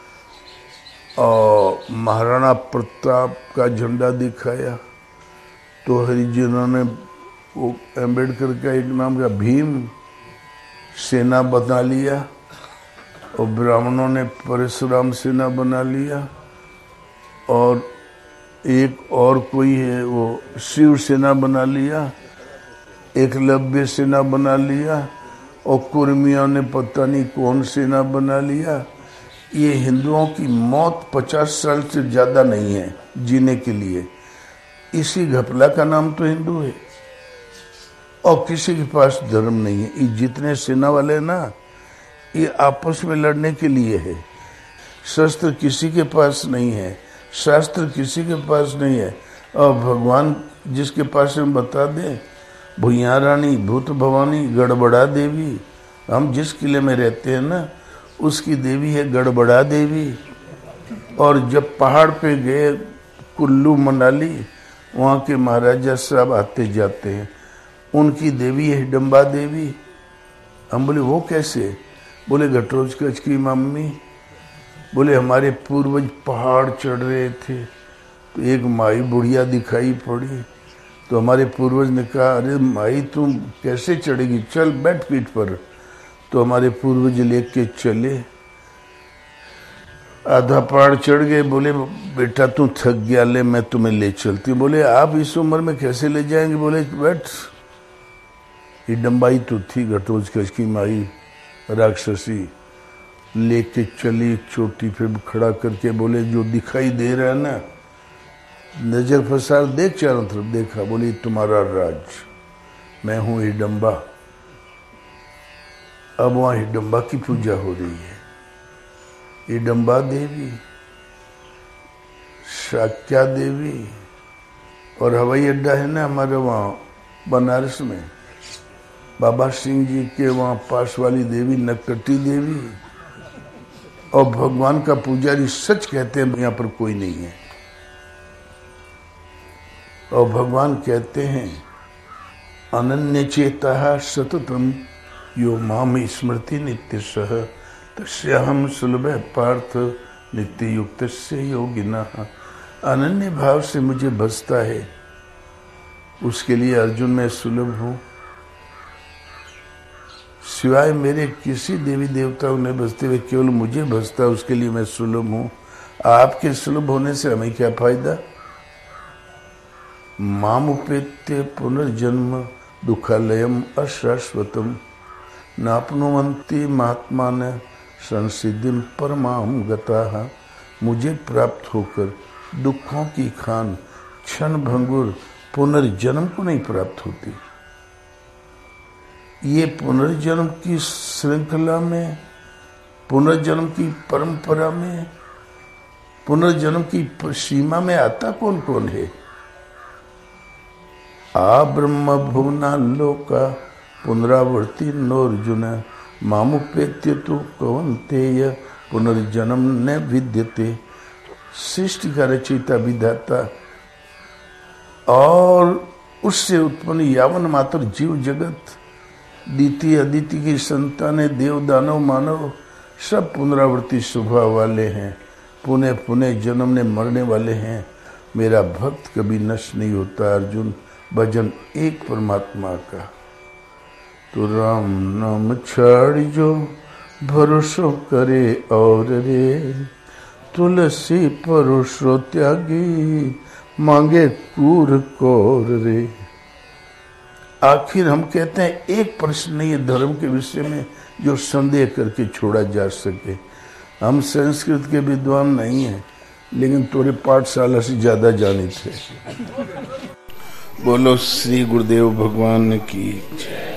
और महाराणा प्रताप का झंडा दिखाया, तो हरिजनों ने वो अम्बेडकर का एक नाम का भीम सेना बना लिया, और ब्राह्मणों ने परशुराम सेना बना लिया, और एक और कोई है वो शिव सेना बना लिया, एकलव्य सेना बना लिया, और कुर्मियों ने पता नहीं कौन सेना बना लिया। ये हिंदुओं की मौत पचास साल से ज्यादा नहीं है जीने के लिए। इसी घपला का नाम तो हिंदू है और किसी के पास धर्म नहीं है। ये जितने सेना वाले ना, ये आपस में लड़ने के लिए है। शस्त्र किसी के पास नहीं है, शास्त्र किसी के पास नहीं है। और भगवान जिसके पास हम बता दें, भुइया रानी, भूत भवानी, गड़बड़ा देवी, हम जिस किले में रहते हैं ना, उसकी देवी है गड़बड़ा देवी। और जब पहाड़ पे गए कुल्लू मनाली, वहाँ के महाराजा साहब आते जाते हैं, उनकी देवी है हिडम्बा देवी। हम बोले वो कैसे? बोले घटोत्कच कच की मम्मी। बोले हमारे पूर्वज पहाड़ चढ़ रहे थे तो एक माई बुढ़िया दिखाई पड़ी, तो हमारे पूर्वज ने कहा अरे माई तुम कैसे चढ़ेगी, चल बैठ पीठ पर। तो हमारे पूर्वज लेके चले, आधा पहाड़ चढ़ गए। बोले बेटा तू थक गया, ले मैं तुम्हें ले चलती। बोले आप इस उम्र में कैसे ले जाएंगे? बोले बैठ। हिडम्बाई तो थी घटोत्कच की माई राक्षसी, लेके चली चोटी पे खड़ा करके। बोले जो दिखाई दे रहा है ना, नजर फसार देख, चारों तरफ देखा। बोली तुम्हारा राज, मैं हूं हिडम्बा। अब वहां हिडम्बा की पूजा हो रही है। हिडम्बा देवी, शाक्या देवी, और हवाई अड्डा है ना हमारे वहाँ बनारस में, बाबा सिंह जी के वहाँ पास वाली देवी नक्कटी देवी। और भगवान का पुजारी सच कहते हैं यहाँ पर कोई नहीं है। और भगवान कहते हैं अनन्य चेता सततम यो माम स्मृति नित्य सह तस्याहम सुलभ पार्थ नित्य युक्त से योगिना। अनन्य भाव से मुझे भजता है, उसके लिए अर्जुन मैं सुलभ हूँ। सिवाय मेरे किसी देवी देवताओं ने भजते हुए केवल मुझे भजता, उसके लिए मैं सुलभ हूँ। आपके सुलभ होने से हमें क्या फायदा? मामुपेत्य पुनर्जन्म दुखालयम अशाश्वतम नाप्नुवन्ति महात्मान संसिद्धिम परमाम गताः। मुझे प्राप्त होकर दुखों की खान क्षण भंगुर पुनर्जन्म को नहीं प्राप्त होती। ये पुनर्जन्म की श्रृंखला में, पुनर्जन्म की परंपरा में, पुनर्जन्म की सीमा में आता कौन कौन है? आ ब्रह्म भुवना लोका पुनरावर्ती नोर्जुन मामुपेत्य तु कौन्तेय पुनर्जन्म न विद्यते। सृष्टि का रचयिता विधाता और उससे उत्पन्न यावन मात्र जीव जगत, द्वितीय अदिति की संतान, देव दानव मानव सब पुनरावृत्ति स्वभाव वाले हैं, पुनः पुनः जन्मने मरने वाले हैं। मेरा भक्त कभी नष्ट नहीं होता। अर्जुन भजन एक परमात्मा का। तो राम नाम छाड़ जो भरोसो करे और रे, तुलसी परोसो त्यागी मांगे कूर कौर रे। आखिर हम कहते हैं एक प्रश्न नहीं है धर्म के विषय में जो संदेह करके छोड़ा जा सके। हम संस्कृत के विद्वान नहीं हैं, लेकिन तोरे पाठशाला से ज्यादा जाने थे। बोलो श्री गुरुदेव भगवान की।